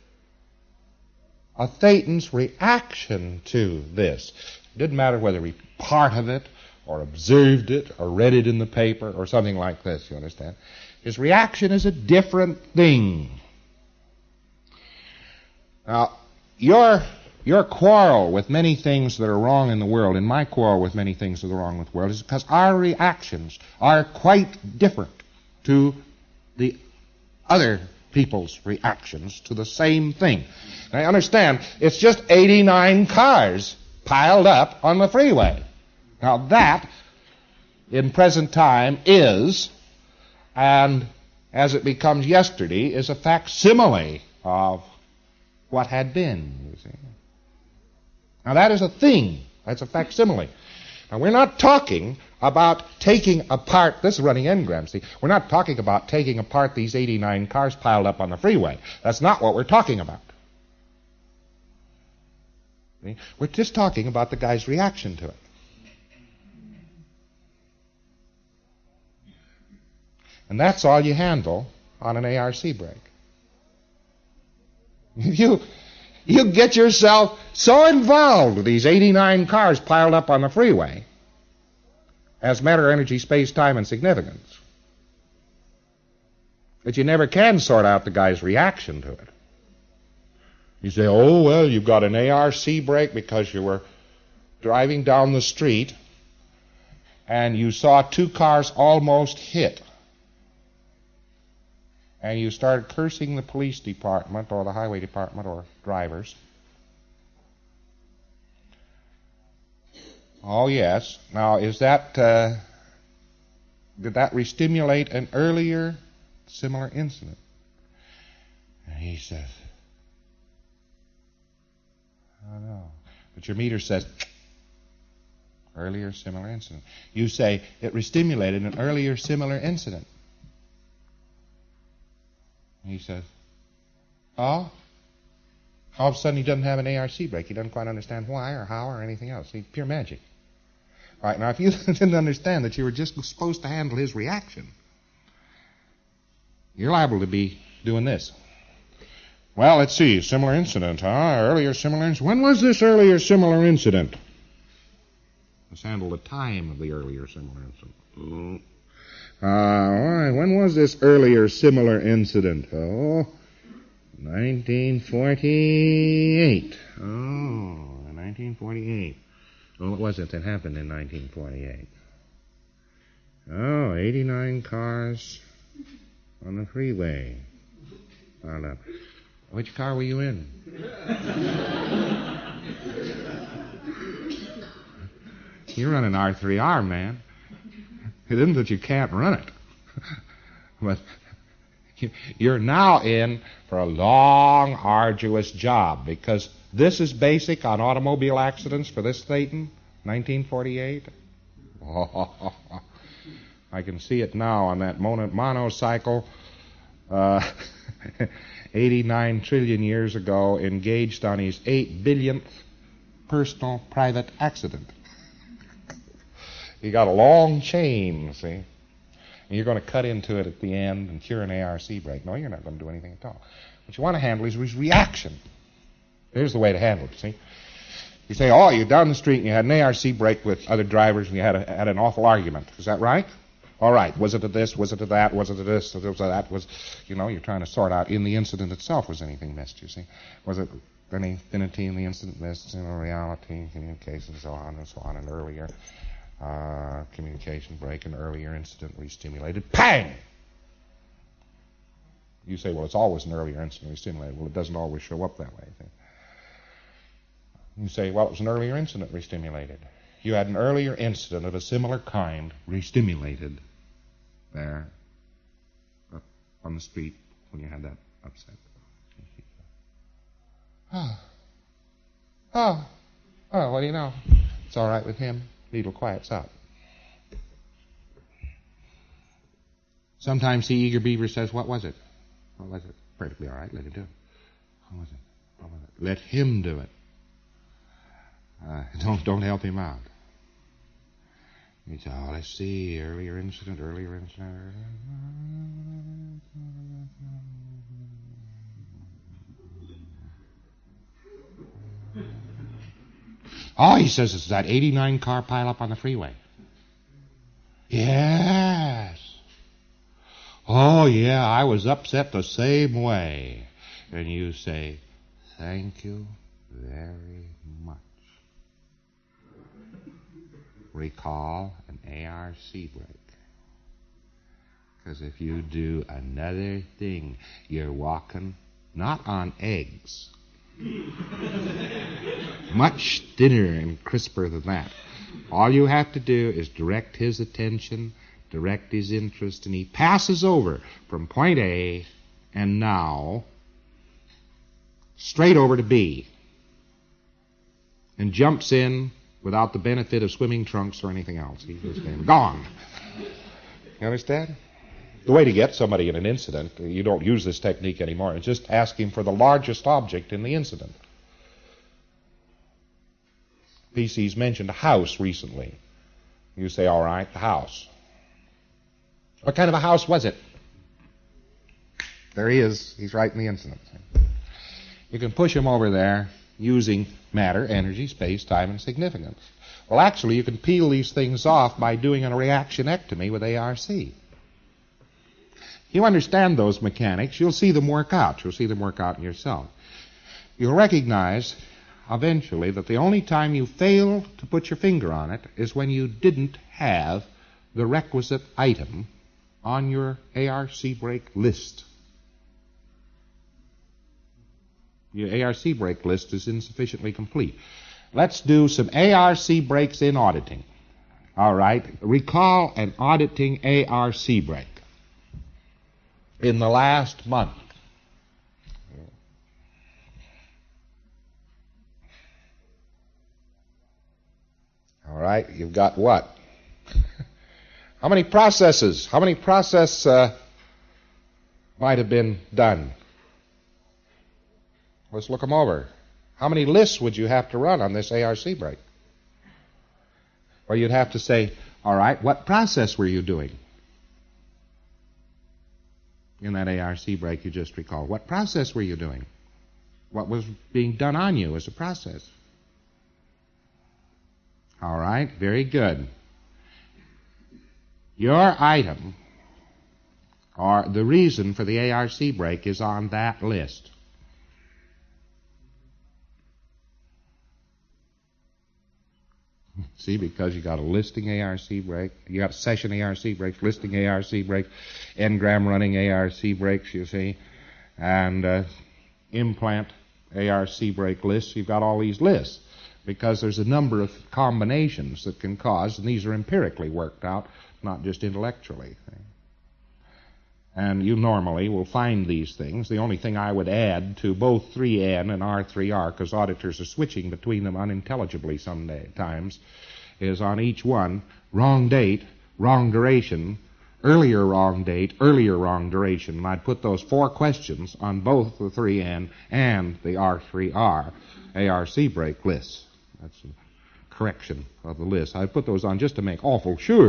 a thetan's reaction to this. It didn't matter whether he part of it, or observed it, or read it in the paper, or something like this, you understand? His reaction is a different thing. Now, your, your quarrel with many things that are wrong in the world, and my quarrel with many things that are wrong with the world, is because our reactions are quite different to the other people's reactions to the same thing. Now, you understand, it's just eighty-nine cars piled up on the freeway. Now that, in present time, is, and as it becomes yesterday, is a facsimile of what had been, you see. Now that is a thing. That's a facsimile. Now we're not talking about taking apart, this is running engrams, see. We're not talking about taking apart these eighty-nine cars piled up on the freeway. That's not what we're talking about. See? We're just talking about the guy's reaction to it. And that's all you handle on an A R C break. You, you get yourself so involved with these eighty-nine cars piled up on the freeway as matter, energy, space, time, and significance that you never can sort out the guy's reaction to it. You say, oh, well, you've got an A R C break because you were driving down the street and you saw two cars almost hit. And you started cursing the police department or the highway department or drivers. Oh, yes. Now, is that, uh, did that restimulate an earlier similar incident? And he says, I don't know. But your meter says, earlier similar incident. You say, it restimulated an earlier similar incident. He says, oh? All of a sudden he doesn't have an A R C brake. He doesn't quite understand why or how or anything else. It's pure magic. All right, now if you didn't understand that you were just supposed to handle his reaction, you're liable to be doing this. Well, let's see. Similar incident, huh? Earlier similar incident. When was this earlier similar incident? Let's handle the time of the earlier similar incident. Uh, all right. When was this earlier similar incident? Oh, nineteen forty-eight. Oh, nineteen forty-eight. Well, what was it that happened in nineteen forty-eight? Oh, eighty-nine cars on the freeway. Wound up. Which car were you in? You're running R three R, man. It isn't that you can't run it. But you're now in for a long, arduous job, because this is basic on automobile accidents for this Thetan, nineteen forty-eight. Oh, I can see it now on that mono- monocycle. Uh, eighty-nine trillion years ago, engaged on his eight billionth personal private accident. He got a long chain, see? And you're going to cut into it at the end and cure an A R C brake. No, you're not going to do anything at all. What you want to handle is his reaction. Here's the way to handle it, see? You say, oh, you're down the street and you had an A R C brake with other drivers and you had, a, had an awful argument. Is that right? All right. Was it to this? Was it to that? Was it to this? Was it to that? Was, you know, you're trying to sort out in the incident itself, was anything missed, you see? Was it any infinity in the incident missed, you know, reality, communication, so on and so on, and earlier uh, communication break, an earlier incident re-stimulated. Pang! You say, well, it's always an earlier incident re-stimulated. Well, it doesn't always show up that way. See? You say, well, it was an earlier incident re-stimulated. You had an earlier incident of a similar kind re-stimulated there up on the street when you had that upset. Oh. Oh. Oh, what do you know? It's all right with him. Needle quiets out. Sometimes the eager beaver says, what was it? What was it? Perfectly all right. Let him do it. What was it? What was it? Let him do it. Uh, don't don't help him out. You say, oh, let's see, earlier incident, earlier incident. Oh, he says it's that eighty-nine car pileup on the freeway. Yes. Oh, yeah, I was upset the same way. And you say, thank you very much. Recall an A R C brake. Because if you do another thing, you're walking not on eggs. Much thinner and crisper than that. All you have to do is direct his attention, direct his interest, and he passes over from point A and now straight over to B and jumps in without the benefit of swimming trunks or anything else. He's just gone. You understand? The way to get somebody in an incident, you don't use this technique anymore, is just ask him for the largest object in the incident. P C's mentioned a house recently. You say, all right, the house. What kind of a house was it? There he is. He's right in the incident. You can push him over there using matter, energy, space, time, and significance. Well, actually, you can peel these things off by doing a reactionectomy with A R C. You understand those mechanics, you'll see them work out. You'll see them work out in yourself. You'll recognize eventually that the only time you fail to put your finger on it is when you didn't have the requisite item on your A R C brake list. Your A R C brake list is insufficiently complete. Let's do some A R C brakes in auditing. All right. Recall an auditing A R C brake in the last month. All right. You've got what? How many processes? How many process uh, might have been done. Let's look them over. How many lists would you have to run on this A R C break? Well, you'd have to say, all right, what process were you doing in that A R C break you just recalled? What process were you doing? What was being done on you as a process? All right, very good. Your item, or the reason for the A R C break, is on that list. See, because you got a listing A R C break, you got session A R C breaks, listing A R C breaks, Ngram running A R C breaks, you see, and uh, implant A R C break lists. You've got all these lists because there's a number of combinations that can cause, and these are empirically worked out, not just intellectually. And you normally will find these things. The only thing I would add to both three N and R three R, because auditors are switching between them unintelligibly sometimes, is on each one, wrong date, wrong duration, earlier wrong date, earlier wrong duration. And I'd put those four questions on both the three N and the R three R A R C break lists. That's a correction of the list. I'd put those on just to make awful sure.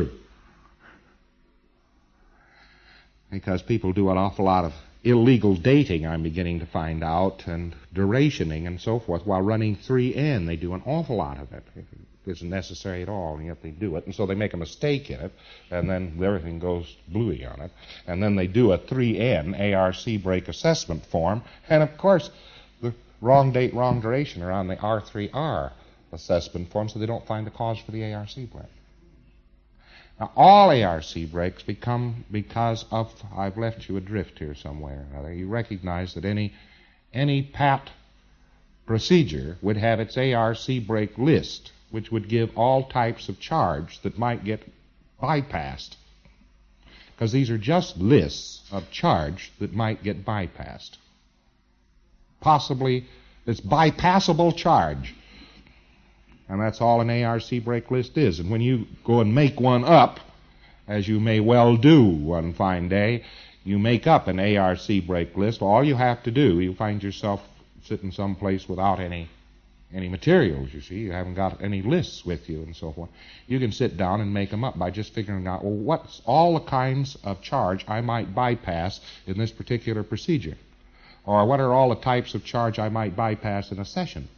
Because people do an awful lot of illegal dating, I'm beginning to find out, and durationing and so forth, while running three N. They do an awful lot of it. It isn't necessary at all, and yet they do it. And so they make a mistake in it, and then everything goes bluey on it. And then they do a three N A R C break assessment form, and of course, the wrong date, wrong duration are on the R three R assessment form, so they don't find the cause for the A R C break. Now, all A R C breaks become because of, I've left you adrift here somewhere or other. You recognize that any, any P A T procedure would have its A R C break list, which would give all types of charge that might get bypassed. Because these are just lists of charge that might get bypassed. Possibly, it's bypassable charge. And that's all an A R C break list is. And when you go and make one up, as you may well do one fine day, you make up an A R C break list. All you have to do, you find yourself sitting someplace without any any materials, you see. You haven't got any lists with you and so forth. You can sit down and make them up by just figuring out, well, what's all the kinds of charge I might bypass in this particular procedure? Or what are all the types of charge I might bypass in a session?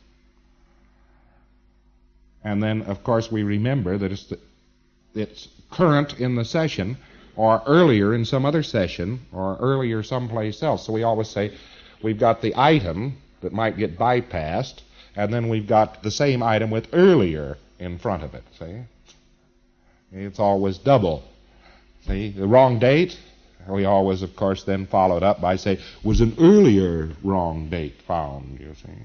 And then, of course, we remember that it's, the, it's current in the session or earlier in some other session or earlier someplace else. So we always say we've got the item that might get bypassed, and then we've got the same item with earlier in front of it. See? It's always double. See? The wrong date, we always, of course, then follow it up by saying, was an earlier wrong date found, you see?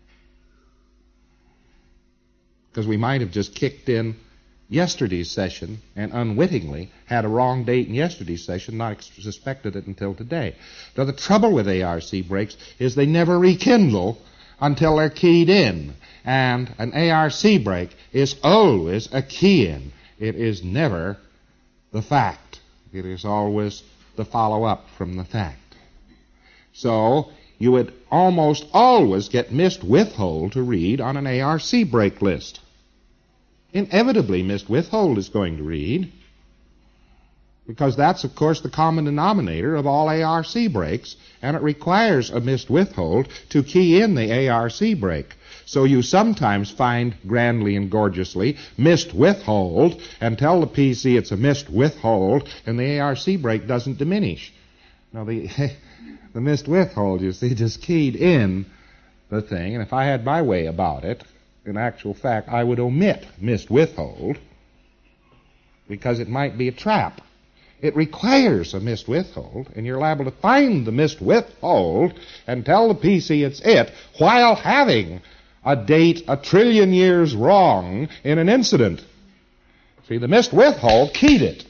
Because we might have just kicked in yesterday's session and unwittingly had a wrong date in yesterday's session, not ex- suspected it until today. Now, the trouble with A R C breaks is they never rekindle until they're keyed in. And an A R C break is always a key-in. It is never the fact. It is always the follow-up from the fact. So you would almost always get missed withhold to read on an A R C break list. Inevitably, missed withhold is going to read, because that's, of course, the common denominator of all A R C breaks, and it requires a missed withhold to key in the A R C break. So you sometimes find, grandly and gorgeously, missed withhold, and tell the P C it's a missed withhold, and the A R C break doesn't diminish. Now, the, the missed withhold, you see, just keyed in the thing, and if I had my way about it, in actual fact, I would omit missed withhold, because it might be a trap. It requires a missed withhold, and you're liable to find the missed withhold and tell the P C it's it while having a date a trillion years wrong in an incident. See, the missed withhold keyed it.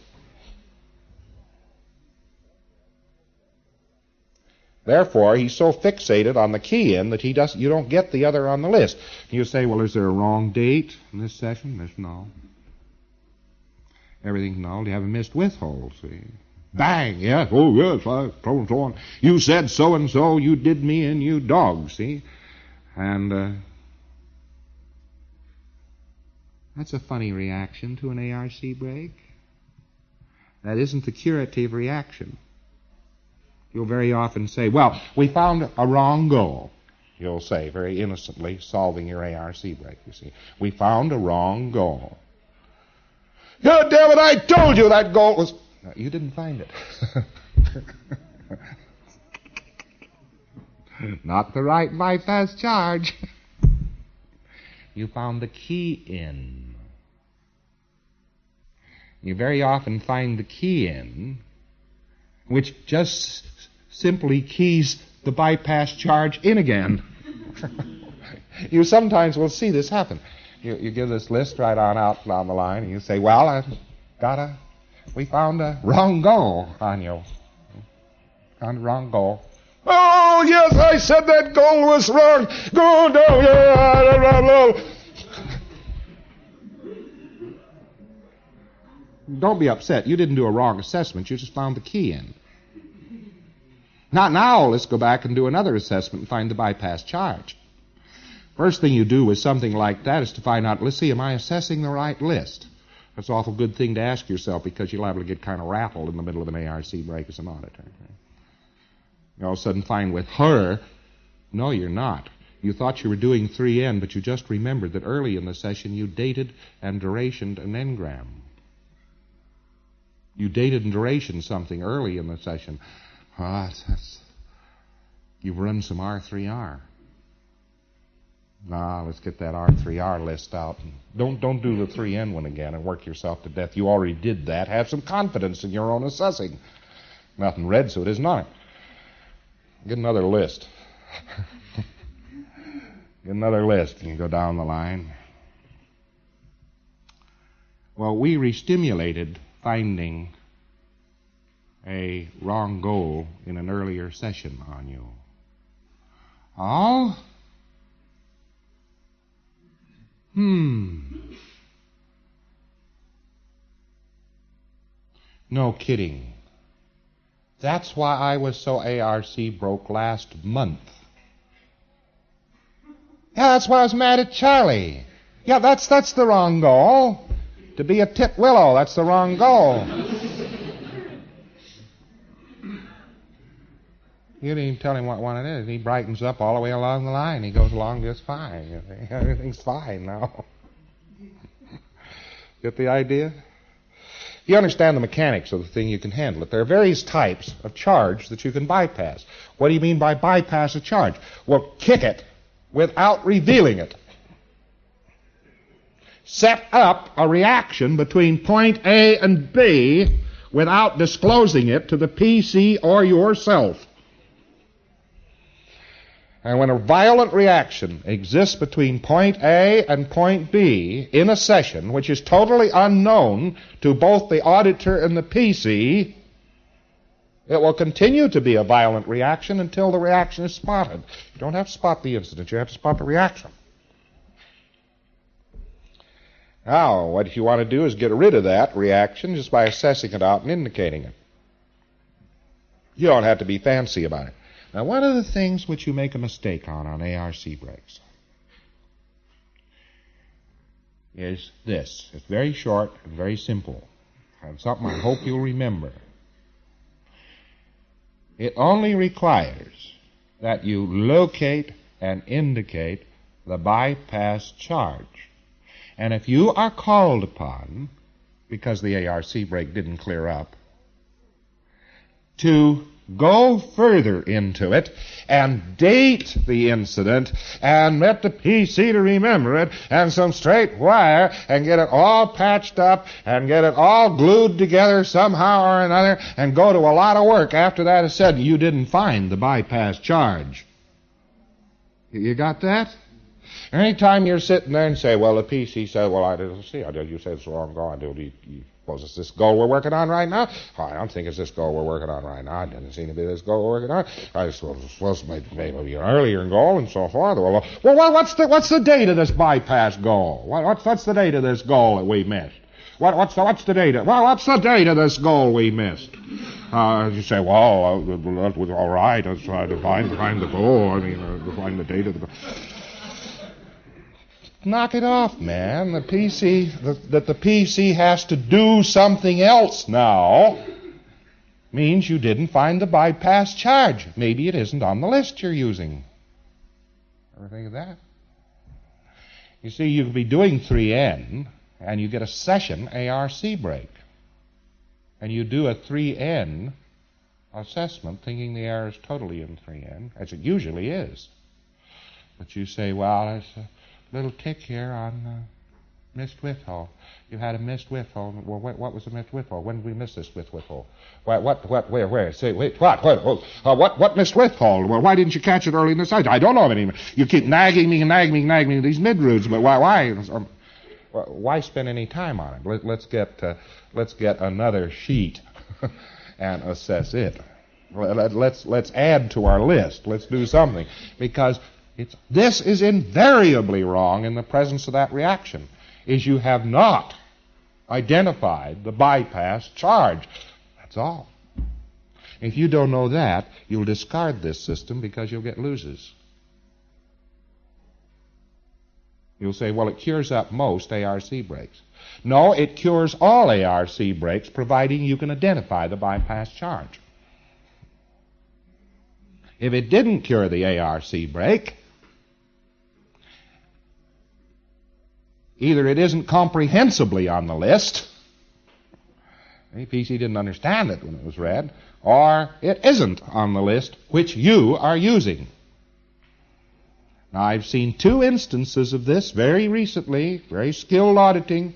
Therefore, he's so fixated on the key-in that he does, you don't get the other on the list. You say, well, is there a wrong date in this session? There's no. Everything's null. You have a missed withhold, see. Bang, yes, oh yes, I so and so on. You said so and so, you did me and you dog, see? And uh, that's a funny reaction to an A R C break. That isn't the curative reaction. You'll very often say, well, we found a wrong goal. You'll say, very innocently, solving your A R C break, you see. We found a wrong goal. God damn it, I told you that goal was... No, you didn't find it. Not the right bypass charge. You found the key in. You very often find the key in, which just simply keys the bypass charge in again. You sometimes will see this happen. You, you give this list right on out down the line, and you say, well, I've got a, we found a wrong goal on you. Found a wrong goal. Oh, yes, I said that goal was wrong. Go down, yeah. Don't be upset. You didn't do a wrong assessment. You just found the key in. Not now. Let's go back and do another assessment and find the bypass charge. First thing you do with something like that is to find out, let's see, am I assessing the right list? That's an awful good thing to ask yourself because you're liable to get kind of rattled in the middle of an A R C break as an auditor. You all of a sudden find with her, no, you're not. You thought you were doing three N, but you just remembered that early in the session you dated and durationed an engram. You dated and durationed something early in the session. Ah, that's, that's, you've run some R three R. Nah, let's get that R three R list out. Don't don't do the three N one again and work yourself to death. You already did that. Have some confidence in your own assessing. Nothing red, so it isn't on it. Get another list. Get another list and you go down the line. Well, we restimulated finding a wrong goal in an earlier session on you. Oh? Hmm. No kidding. That's why I was so A R C broke last month. Yeah, that's why I was mad at Charlie. Yeah, that's that's the wrong goal. To be a titwillow, that's the wrong goal. You didn't even tell him what one it is. He brightens up all the way along the line. He goes along just fine. Everything's fine now. Get the idea? You understand the mechanics of the thing, you can handle it. There are various types of charge that you can bypass. What do you mean by bypass a charge? Well, kick it without revealing it. Set up a reaction between point A and B without disclosing it to the P C or yourself. And when a violent reaction exists between point A and point B in a session which is totally unknown to both the auditor and the P C, it will continue to be a violent reaction until the reaction is spotted. You don't have to spot the incident, you have to spot the reaction. Now, what you want to do is get rid of that reaction just by assessing it out and indicating it. You don't have to be fancy about it. Now, one of the things which you make a mistake on on A R C breaks is this. It's very short and very simple, and something I hope you'll remember. It only requires that you locate and indicate the bypass charge. And if you are called upon, because the A R C break didn't clear up, to go further into it and date the incident and get the P C to remember it and some straight wire and get it all patched up and get it all glued together somehow or another and go to a lot of work after that is said, you didn't find the bypass charge. You got that? Anytime you're sitting there and say, well, the P C said, well, I didn't see. I did. You said it's wrong goal. I do. You, you, suppose it's this goal we're working on right now? Oh, I don't think it's this goal we're working on right now. I didn't seem to be this goal we're working on. I suppose it's supposed to be maybe an earlier goal and so forth. Well, well, what's the what's the date of this bypass goal? What, what's what's the date of this goal that we missed? what, what's, the, what's the date? Of, well, what's the date of this goal we missed? Uh, you say, well, uh, that was all right. I was trying to find, find the goal. I mean, uh, to find the date of the goal. Knock it off, man. The P C, the, that the P C has to do something else now means you didn't find the bypass charge. Maybe it isn't on the list you're using. Ever think of that? You see, you could be doing three N, and you get a session A R C break. And you do a three N assessment thinking the error is totally in three N, as it usually is. But you say, well, there's a little tick here on uh, missed width hole. You had a missed width hole. Well, what, what was the missed width hole? When did we miss this width width hole? What, what, what, where, where? Say, wait, what, what, oh, uh, what, what missed width hole? Well, why didn't you catch it early in the site? I don't know of any. You keep nagging me and nagging me and nagging me these mid-roots, but why, why? Um, why spend any time on it? Let, let's get, uh, let's get another sheet and assess it. Let, let's, let's add to our list. Let's do something, because It's, this is invariably wrong in the presence of that reaction, is you have not identified the bypass charge. That's all. If you don't know that, you'll discard this system because you'll get loses. You'll say, well, it cures up most A R C breaks. No, it cures all A R C breaks, providing you can identify the bypass charge. If it didn't cure the A R C break, either it isn't comprehensibly on the list, the P C didn't understand it when it was read, or it isn't on the list which you are using. Now, I've seen two instances of this very recently, very skilled auditing,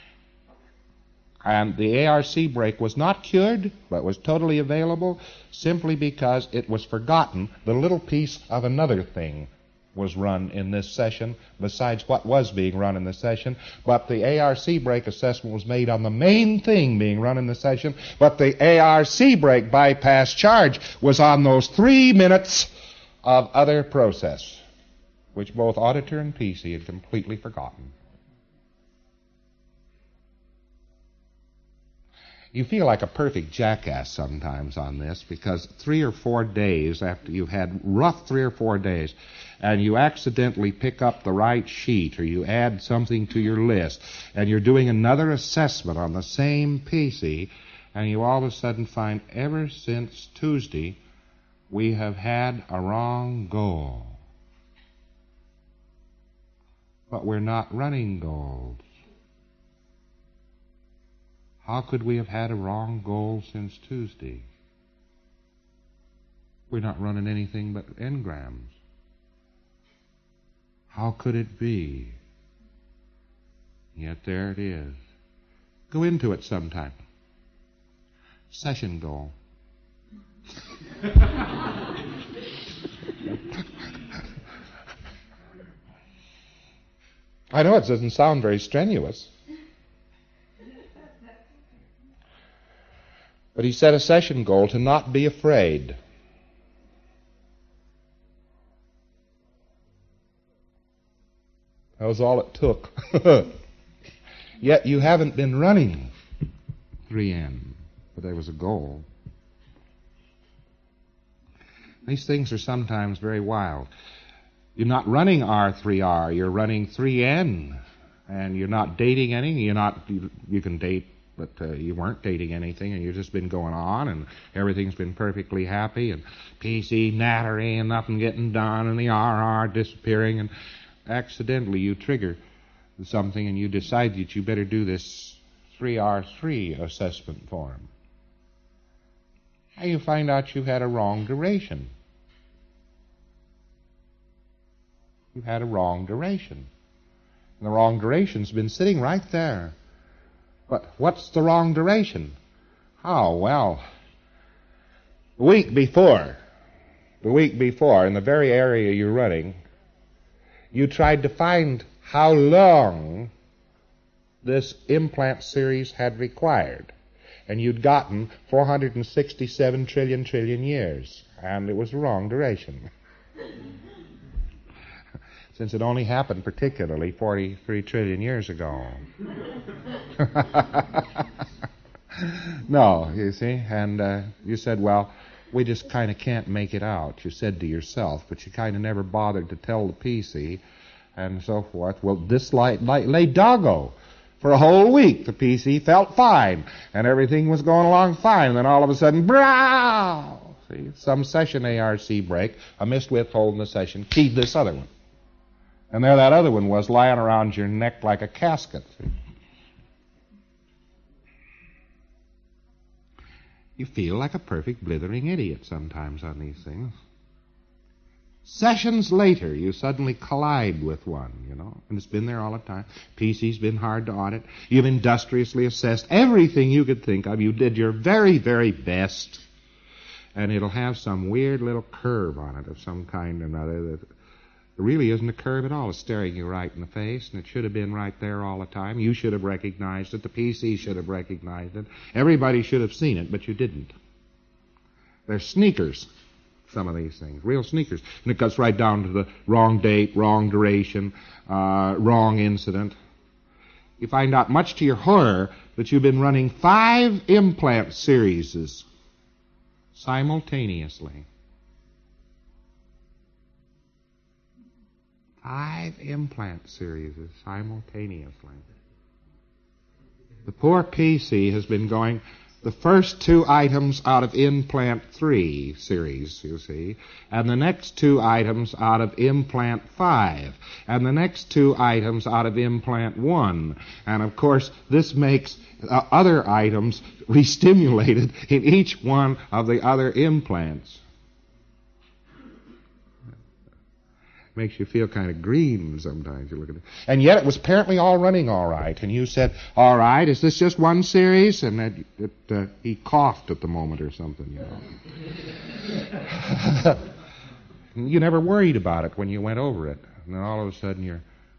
and the A R C break was not cured, but was totally available simply because it was forgotten the little piece of another thing was run in this session besides what was being run in the session, but the A R C break assessment was made on the main thing being run in the session, but the A R C break bypass charge was on those three minutes of other process, which both auditor and P C had completely forgotten. You feel like a perfect jackass sometimes on this, because three or four days after you've had rough three or four days, and you accidentally pick up the right sheet, or you add something to your list, and you're doing another assessment on the same P C, and you all of a sudden find ever since Tuesday we have had a wrong goal. But we're not running goals. How could we have had a wrong goal since Tuesday? We're not running anything but engrams. How could it be? Yet there it is. Go into it sometime. Session goal. I know it doesn't sound very strenuous. But he set a session goal to not be afraid. That was all it took. Yet you haven't been running three N, but there was a goal. These things are sometimes very wild. You're not running R three R, you're running three N, and you're not dating any. You're not. You, you can date, but uh, you weren't dating anything, and you've just been going on, and everything's been perfectly happy, and P C nattery, and nothing getting done, and the R R disappearing, and accidentally you trigger something, and you decide that you better do this three R three assessment form. How you find out you had a wrong duration. You had a wrong duration. And the wrong duration's been sitting right there. But what's the wrong duration? Oh, well, the week before, the week before, in the very area you're running, you tried to find how long this implant series had required. And you'd gotten four hundred sixty-seven trillion trillion years. And it was the wrong duration. since it only happened particularly forty-three trillion years ago. No, you see, and uh, you said, well, we just kind of can't make it out, you said to yourself, but you kind of never bothered to tell the P C and so forth. Well, this light, light lay doggo. For a whole week, the P C felt fine, and everything was going along fine, and then all of a sudden, brow! See, some session A R C break, I missed withholding the session, keyed this other one. And there that other one was lying around your neck like a casket. See? You feel like a perfect blithering idiot sometimes on these things. Sessions later, you suddenly collide with one, you know, and it's been there all the time. P C's been hard to audit. You've industriously assessed everything you could think of. You did your very, very best, and it'll have some weird little curve on it of some kind or another that really isn't a curve at all. It's staring you right in the face, and it should have been right there all the time. You should have recognized it. The P C should have recognized it. Everybody should have seen it, but you didn't. They're sneakers, some of these things, real sneakers. And it cuts right down to the wrong date, wrong duration, uh, wrong incident. You find out, much to your horror, that you've been running five implant series simultaneously. Five implant series simultaneously. The poor P C has been going the first two items out of implant three series, you see, and the next two items out of implant five, and the next two items out of implant one. And of course, this makes uh, other items re-stimulated in each one of the other implants. Makes you feel kind of green sometimes. You look at it. And yet it was apparently all running all right. And you said, all right, is this just one series? And it, it, uh, he coughed at the moment or something, you know. You never worried about it when you went over it. And then all of a sudden you're...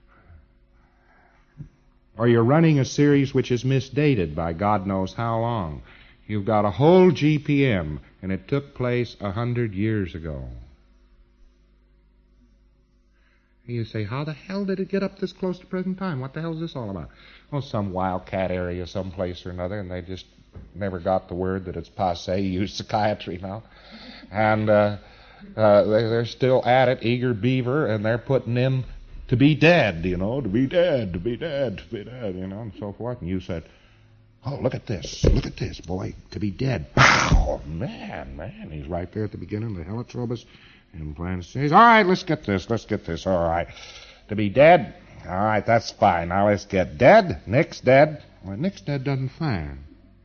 Or you're running a series which is misdated by God knows how long. You've got a whole G P M, and it took place a hundred years ago. You say, how the hell did it get up this close to present time? What the hell is this all about? Oh, some wildcat area someplace or another, and they just never got the word that it's passé. You use psychiatry now. And uh, uh, they, they're still at it, eager beaver, and they're putting in to be dead, you know, to be dead, to be dead, to be dead, you know, and so forth. And you said, oh, look at this, look at this, boy, to be dead. Oh, man, man, he's right there at the beginning, the helitrobus. Implant says, all right, let's get this, let's get this, all right. To be dead? All right, that's fine. Now let's get dead. Nick's dead. Well, Nick's dead doesn't fire.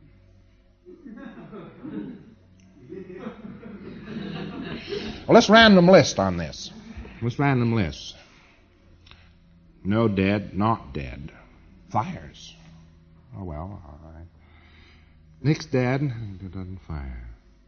Well, let's random list on this. Let's random list. No dead, not dead. Fires. Oh, well, all right. Nick's dead, it doesn't fire.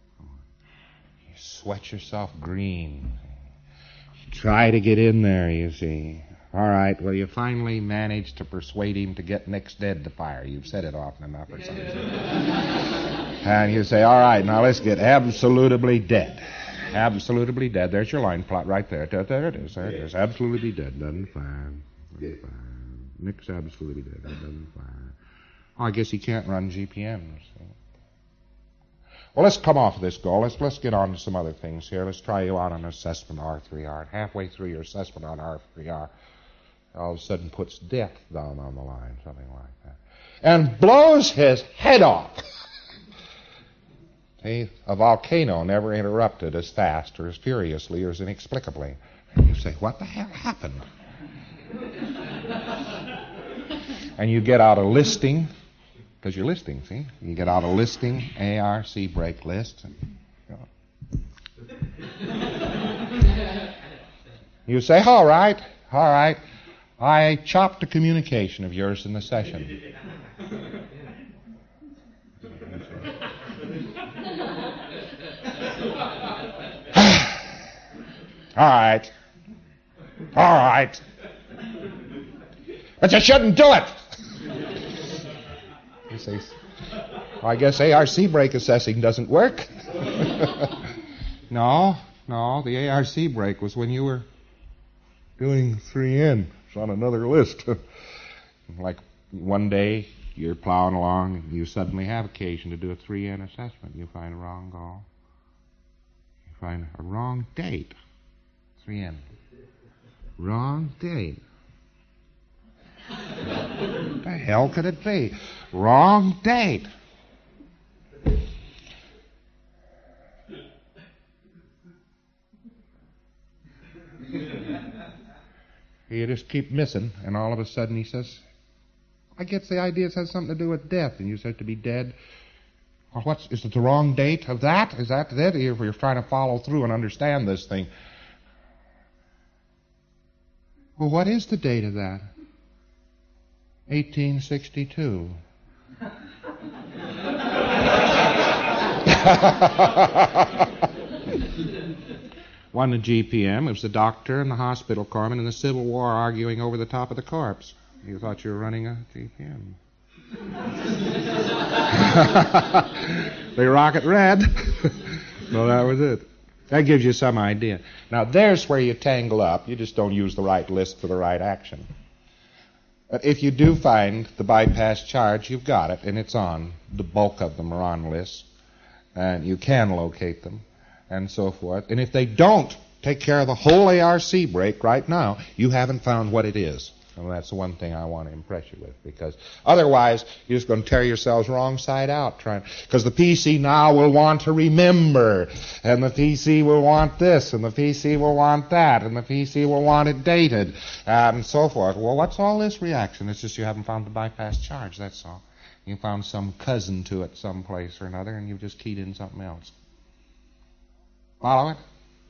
Sweat yourself green. You try to get in there, you see. All right, well, you finally managed to persuade him to get Nick's dead to fire. You've said it often enough or something. And you say, all right, now let's get absolutely dead. Absolutely dead. There's your line plot right there. There, there it is. There it is. Absolutely dead. Doesn't fire. Doesn't fire. Nick's absolutely dead. Doesn't fire. Oh, I guess he can't run G P Ms. Well, let's come off of this goal. Let's let's get on to some other things here. Let's try you out on assessment R three R. Halfway through your assessment on R three R, all of a sudden puts death down on the line, something like that, and blows his head off. See, a volcano never interrupted as fast or as furiously or as inexplicably. And you say, what the hell happened? And you get out a listing. Because you're listing, see? You get out a listing, A R C break list. And, you know. You say, all right, all right, I chopped a communication of yours in the session. All right, all right. But you shouldn't do it. You say, well, I guess A R C break assessing doesn't work. No, no, the A R C break was when you were doing three N. It's on another list. Like one day you're plowing along and you suddenly have occasion to do a three N assessment. You find a wrong goal. You find a wrong date. three N. Wrong date. What the hell could it be? Wrong date. You just keep missing, and all of a sudden he says, I get the idea it has something to do with death, and you said to be dead. Well, what's, is it the wrong date of that? Is that it? If you're trying to follow through and understand this thing. Well, what is the date of that? eighteen sixty-two. One to G P M. It was the doctor and the hospital corpsman in the Civil War arguing over the top of the corpse. You thought you were running a G P M. They rocket red. Well, that was it. That gives you some idea. Now, there's where you tangle up. You just don't use the right list for the right action. But if you do find the bypass charge, you've got it, and it's on. The bulk of them are on lists, and you can locate them, and so forth. And if they don't take care of the whole A R C break right now, you haven't found what it is. And that's the one thing I want to impress you with, because otherwise you're just going to tear yourselves wrong side out trying. Because the P C now will want to remember, and the P C will want this, and the P C will want that, and the P C will want it dated, and so forth. Well, what's all this reaction? It's just you haven't found the bypass charge, that's all. You found some cousin to it someplace or another, and you've just keyed in something else. Follow it?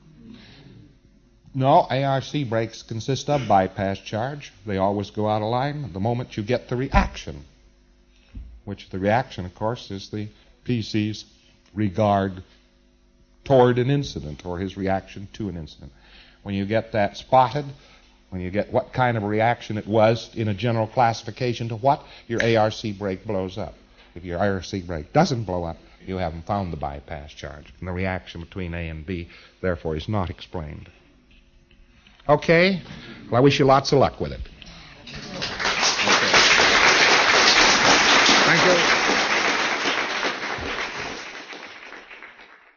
No, A R C breaks consist of bypass charge. They always go out of line the moment you get the reaction, which the reaction, of course, is the P C's regard toward an incident or his reaction to an incident. When you get that spotted, when you get what kind of a reaction it was in a general classification to what, your A R C break blows up. If your A R C break doesn't blow up, you haven't found the bypass charge. And the reaction between A and B, therefore, is not explained. Okay? Well, I wish you lots of luck with it. Okay. Thank you.